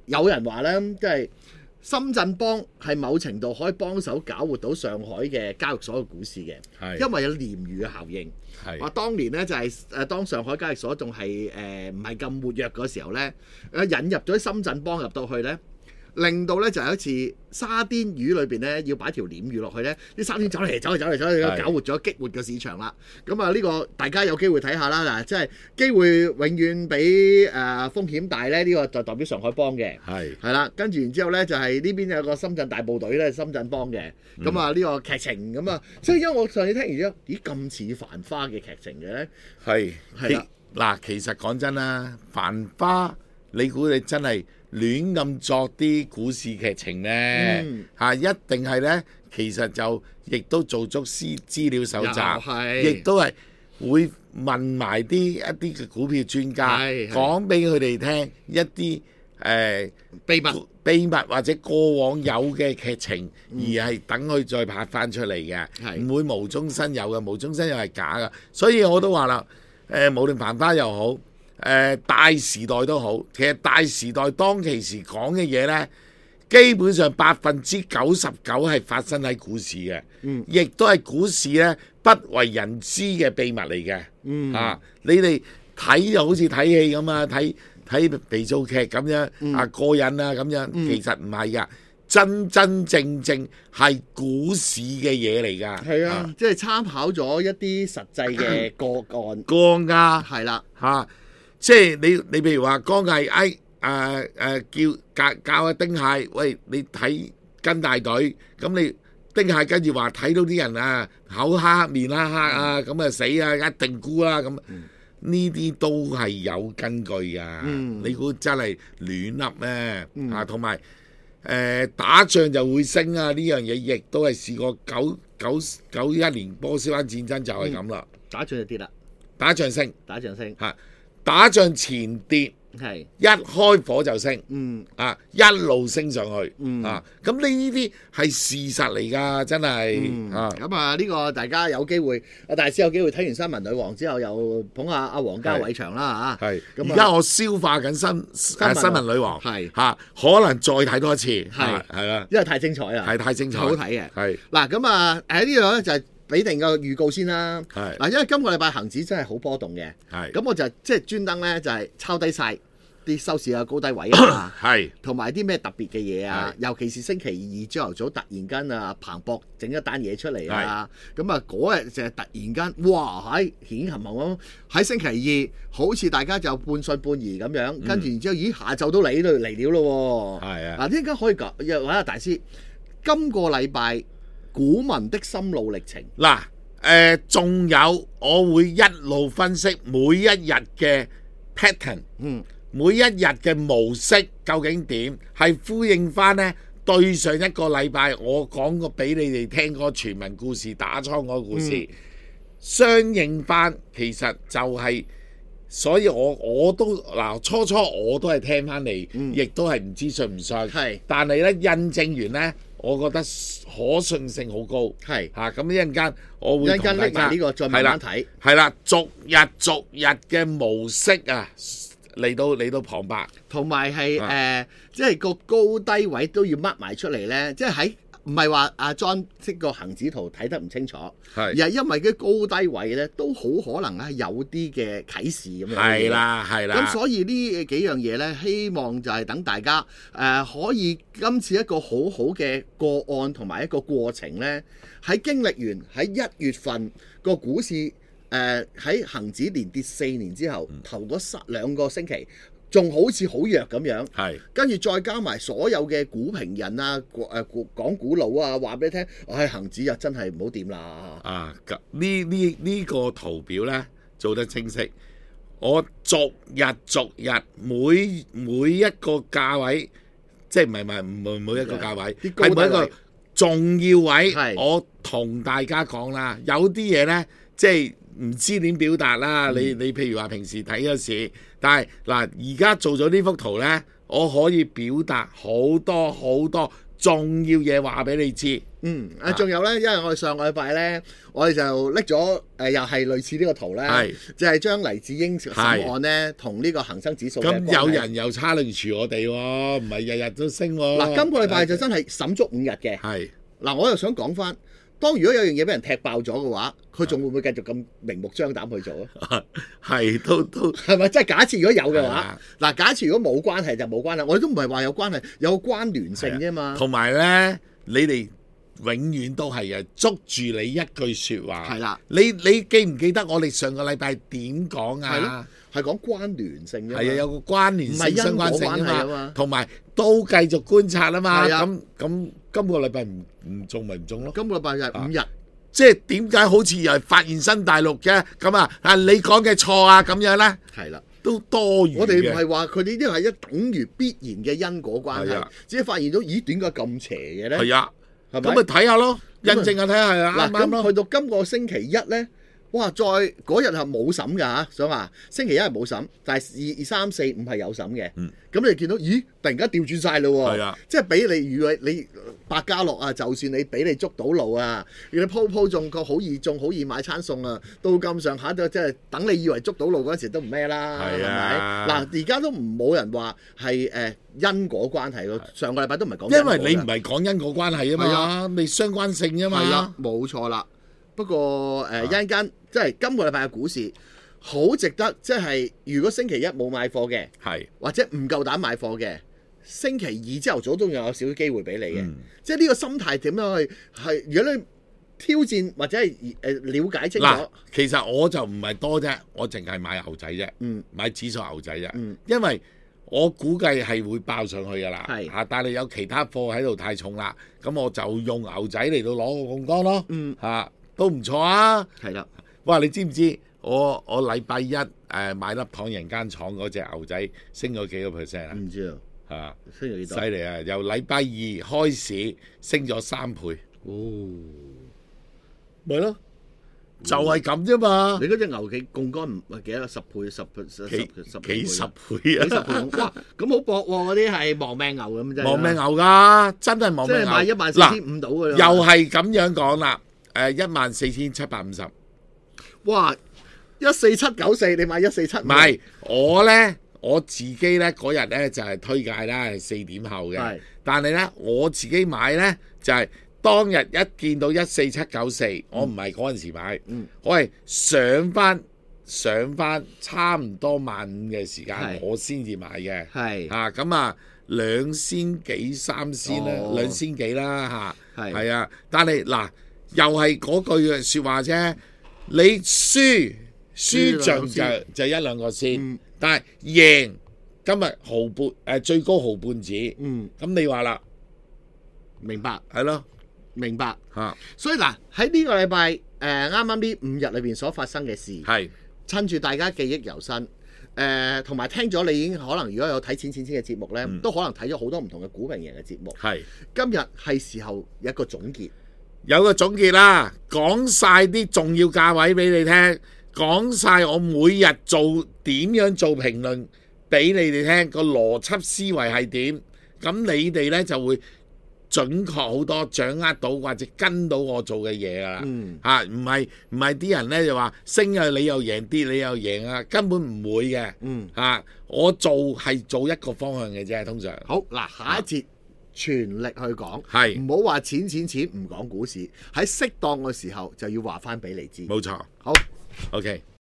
有人話咧，即係深圳幫係某程度可以幫手搞活到上海嘅交易所嘅股市嘅， 係因為有鯰魚嘅效應。 係話當年咧就係、是、誒當上海交易所仲係誒唔係咁活躍嗰時候咧，誒引入咗深圳幫入到去咧。令到咧就有一次沙甸魚裏邊咧要擺條鯰魚落去咧，啲沙甸走嚟走嚟走嚟走嚟，搞活咗激活嘅市場啦。咁啊呢個大家有機會睇下啦。嗱，即係機會永遠比誒、呃、風險大咧，呢、這個就代表上海幫嘅。係係啦，跟住然之後咧就係、是、呢邊有個深圳大部隊咧，深圳幫嘅。咁啊呢個劇情咁啊，所以因為我上次聽完之後，咦咁似繁花嘅劇情嘅咧？係係啦， 嗱，其實講真啦，繁花你估你真係亂咁作啲股市劇情呢？嚇、嗯啊、一定係呢，其實就亦都做足資資料搜集，亦都係會問埋啲一啲嘅股票專家，講俾佢哋聽一啲誒、呃、秘密秘密或者過往有嘅劇情，嗯、而係等佢再拍翻出嚟嘅，唔會無中生有嘅，無中生有係假嘅。所以我都話啦，誒、呃、無論繁花又好。誒、呃、大時代都好，其實大時代當其時講嘅嘢呢，基本上百分之九十九係發生喺股市嘅，嗯，亦都係股市呢不為人知嘅秘密嚟嘅，嗯啊，你哋睇就好似睇戲咁啊，睇睇肥皂劇咁樣、嗯、啊過癮啊咁樣，嗯、其實唔係噶，真真正正係股市嘅嘢嚟噶， 係啊，啊即係參考咗一啲實際嘅個案個案啊， 係啦嚇。即係你你譬如話江毅誒誒誒叫教教阿丁蟹，喂你睇跟大隊，咁你丁蟹跟住話睇到啲人啊口黑面黑黑啊，咁啊死啊一定沽啦咁，呢啲都係有根據噶，嗯、你估真係亂笠咩？嗯、啊，同埋誒打仗就會升啊，呢樣嘢亦都係試過九九九一年波斯灣戰爭就係咁啦， 打仗就跌啦， 打仗升， 打仗升嚇。打仗前跌，係一開火就升，嗯啊一路升上去，嗯啊咁呢啲係事實嚟㗎，真係、嗯、啊咁啊呢個大家有機會，阿大師有機會睇完新聞女王之後，又捧下阿王家衛場啦嚇，係咁而家我消化緊新新聞女王，係嚇、啊、可能再睇多一次，係係啦， 因為太精彩啦， 係太精彩， 好睇嘅， 係嗱咁啊喺呢度咧就係、是。俾定個預告先啦，嗱，因為今個禮拜恆指真係好波動嘅，咁我就即係專登咧就係抄低晒啲收市嘅高低位啊，同埋啲咩特別嘅嘢啊，尤其是星期二朝頭早突然間啊彭博整一單嘢出嚟啊，咁啊嗰日就係突然間哇喺顯冚冚咁喺星期二好似大家就半信半疑咁樣，跟住然之後咦下晝都嚟到嚟了咯喎，係啊，嗱點解可以講？又揾下大師，今個禮拜。股民的心路歷程嗱，誒仲有我會一路分析每一日嘅 pattern，嗯，每一日嘅模式究竟點，係呼應翻呢對上一個禮拜我講過俾你哋聽嗰個全民故事打倉嗰個故事，嗯、相應翻其實就係、是，所以我我都嗱初初我都係聽翻嚟，亦、嗯、都係唔知信唔信，係，但係咧印證完呢。我覺得可信性好高，係嚇咁一陣間，我會同大家呢個再慢慢睇， 係啦，逐日逐日嘅模式啊，嚟到嚟到旁白， 同埋係誒，即係個高低位都要掹埋出嚟咧，即係喺。唔係話阿 John 識個恆指圖睇得唔清楚，是而係因為啲高低位咧都好可能係有啲嘅啟示咁樣。係啦，係啦。咁所以呢幾樣嘢咧，希望就係等大家誒、呃、可以今次一個好好嘅個案同埋一個過程咧，喺經歷完喺一月份個股市誒喺恆指連跌四年之後，嗯、頭嗰十兩個星期。仲好似好弱咁樣，係跟住再加埋所有嘅股評人啊、誒講股佬啊，話俾你聽，唉，恆指又真係唔好掂啦。啊， 呢呢呢個圖表咧做得清晰，我逐日逐日每每一個價位，即係唔係唔係唔係每一個價位，係每一個重要位，我同大家講啦，有啲嘢咧，即係唔知點表達啦。你你譬如話平時睇嗰時。但係嗱，而家做咗呢幅圖呢，我可以表達好多好多重要嘢話俾你知。 嗯，啊，仲有咧，因為我哋上個禮拜咧，我哋就拎咗誒，又係類似呢個圖咧，就係將黎智英審案咧同呢個恒生指數嘅關係。 咁有人又差凌住我哋喎，唔係日日都升喎。 嗱，今個禮拜就真係審足五日嘅。係。嗱，我又想講翻，當如果有樣嘢俾人踢爆咗嘅話，佢仲會唔會繼續咁明目張膽去做啊？ 係，都都係咪？即係假設如果有嘅話，嗱，假設如果冇關係就冇關係，我哋都唔係話有關係，有關聯性啫嘛。同埋咧，你哋永遠都係啊，捉住你一句説話。係啦，你你記唔記得我哋上個禮拜點講啊？係咯，係講關聯性啫。係啊，有個關聯性、相關性啊嘛。同埋都繼續觀察啊嘛。咁咁今個禮拜唔唔中咪唔中咯。今個禮拜就係五日。即係點解好似又係發現新大陸嘅咁啊？啊，你講嘅錯啊咁樣咧？係啦，都多餘嘅。我哋唔係話佢哋呢啲係一等於必然嘅因果關係，只係發現到咦點解咁邪嘅咧？係啊，咁咪睇下咯，印證下睇下係啊啱唔啱咯？去到今個星期一咧。哇！再嗰日係冇審㗎嚇，想話星期一係冇審，但係二二三四五係有審嘅。嗯，咁你見到咦？突然間調轉晒咯喎！係啊，即係俾你以為你百家樂啊，就算你俾你捉到路啊，你鋪鋪中個好易中，好易買餐餸啊，到咁上下就即係等你以為捉到路嗰陣時都唔咩啦，係咪？嗱，而家都唔冇人話係誒因果關係咯。上個禮拜都唔係講，因為你唔係講因果關係啊嘛，未相關性啊嘛。係啦，冇錯啦。不過誒一陣間即係今個禮拜嘅股市好值得，即係如果星期一冇買貨嘅，係或者唔夠膽買貨嘅，星期二朝頭早都有少少機會俾你嘅。嗯、即係呢個心態點樣去係？如果你挑戰或者係誒瞭解清楚，嗱，其實我就唔係多啫，我淨係買牛仔啫，嗯，買指數牛仔啫，嗯，因為我估計係會爆上去㗎啦，係嚇，但係有其他貨喺度太重啦，咁我就用牛仔嚟到攞個槓桿咯，嗯嚇。都唔錯啊！係啦，哇！你知唔知我我禮拜一誒、呃、買粒唐人間廠嗰隻牛仔升咗幾個 percent 啊？唔知啊，係嘛？升咗幾多？犀利啊！由禮拜二開始升咗三倍。哦，咪咯，就係咁啫嘛！你嗰隻牛嘅槓桿唔係幾多？十倍、十倍、十幾十幾十倍啊！幾十倍哇！咁好搏喎！嗰啲係亡命牛咁啫。亡命牛㗎，真係亡命牛。即係買一萬四千五到㗎啦。又係咁樣講啦。誒一萬四千七百五十，哇！一四七九四，你買一四七？唔係我咧，我自己咧嗰日咧就係、是、推介啦，係四點後嘅。是但係咧我自己買咧就係、是、當日一見到一四七九四，我唔係嗰陣時買，嗯、我係上翻上翻差唔多萬五嘅時間，是我先至買嘅。係嚇咁啊，兩仙幾三仙啦，哦、兩仙幾啦嚇，係係啊，但係嗱。又係嗰句嘅説話啫，你輸輸盡就就一兩個先，嗯、但係贏今日毫半誒最高毫半子，嗯，咁你話啦，明白係咯，明白嚇，所以嗱喺呢個禮拜誒啱啱呢五日裏邊所發生嘅事，係是趁住大家記憶猶新，誒同埋聽咗你已經可能如果有睇錢錢錢嘅節目咧，嗯、都可能睇咗好多唔同嘅股民贏嘅節目，係是今日係時候有一個總結。有個總結啦，講晒啲重要價位俾你聽，講晒我每日做點樣做評論俾你哋聽，個邏輯思維係點，咁你哋呢就會準確好多，掌握到或者跟到我做嘅嘢噶啦，嚇唔係唔係啲人呢就話升啊你又贏，跌你又贏啊，根本唔會嘅，嚇、嗯啊、我做係做一個方向嘅啫，通常。好嗱，下一節。啊全力去講，係唔好話錢錢錢，唔講股市，喺適當嘅時候就要話翻俾你知。冇錯，好 OK。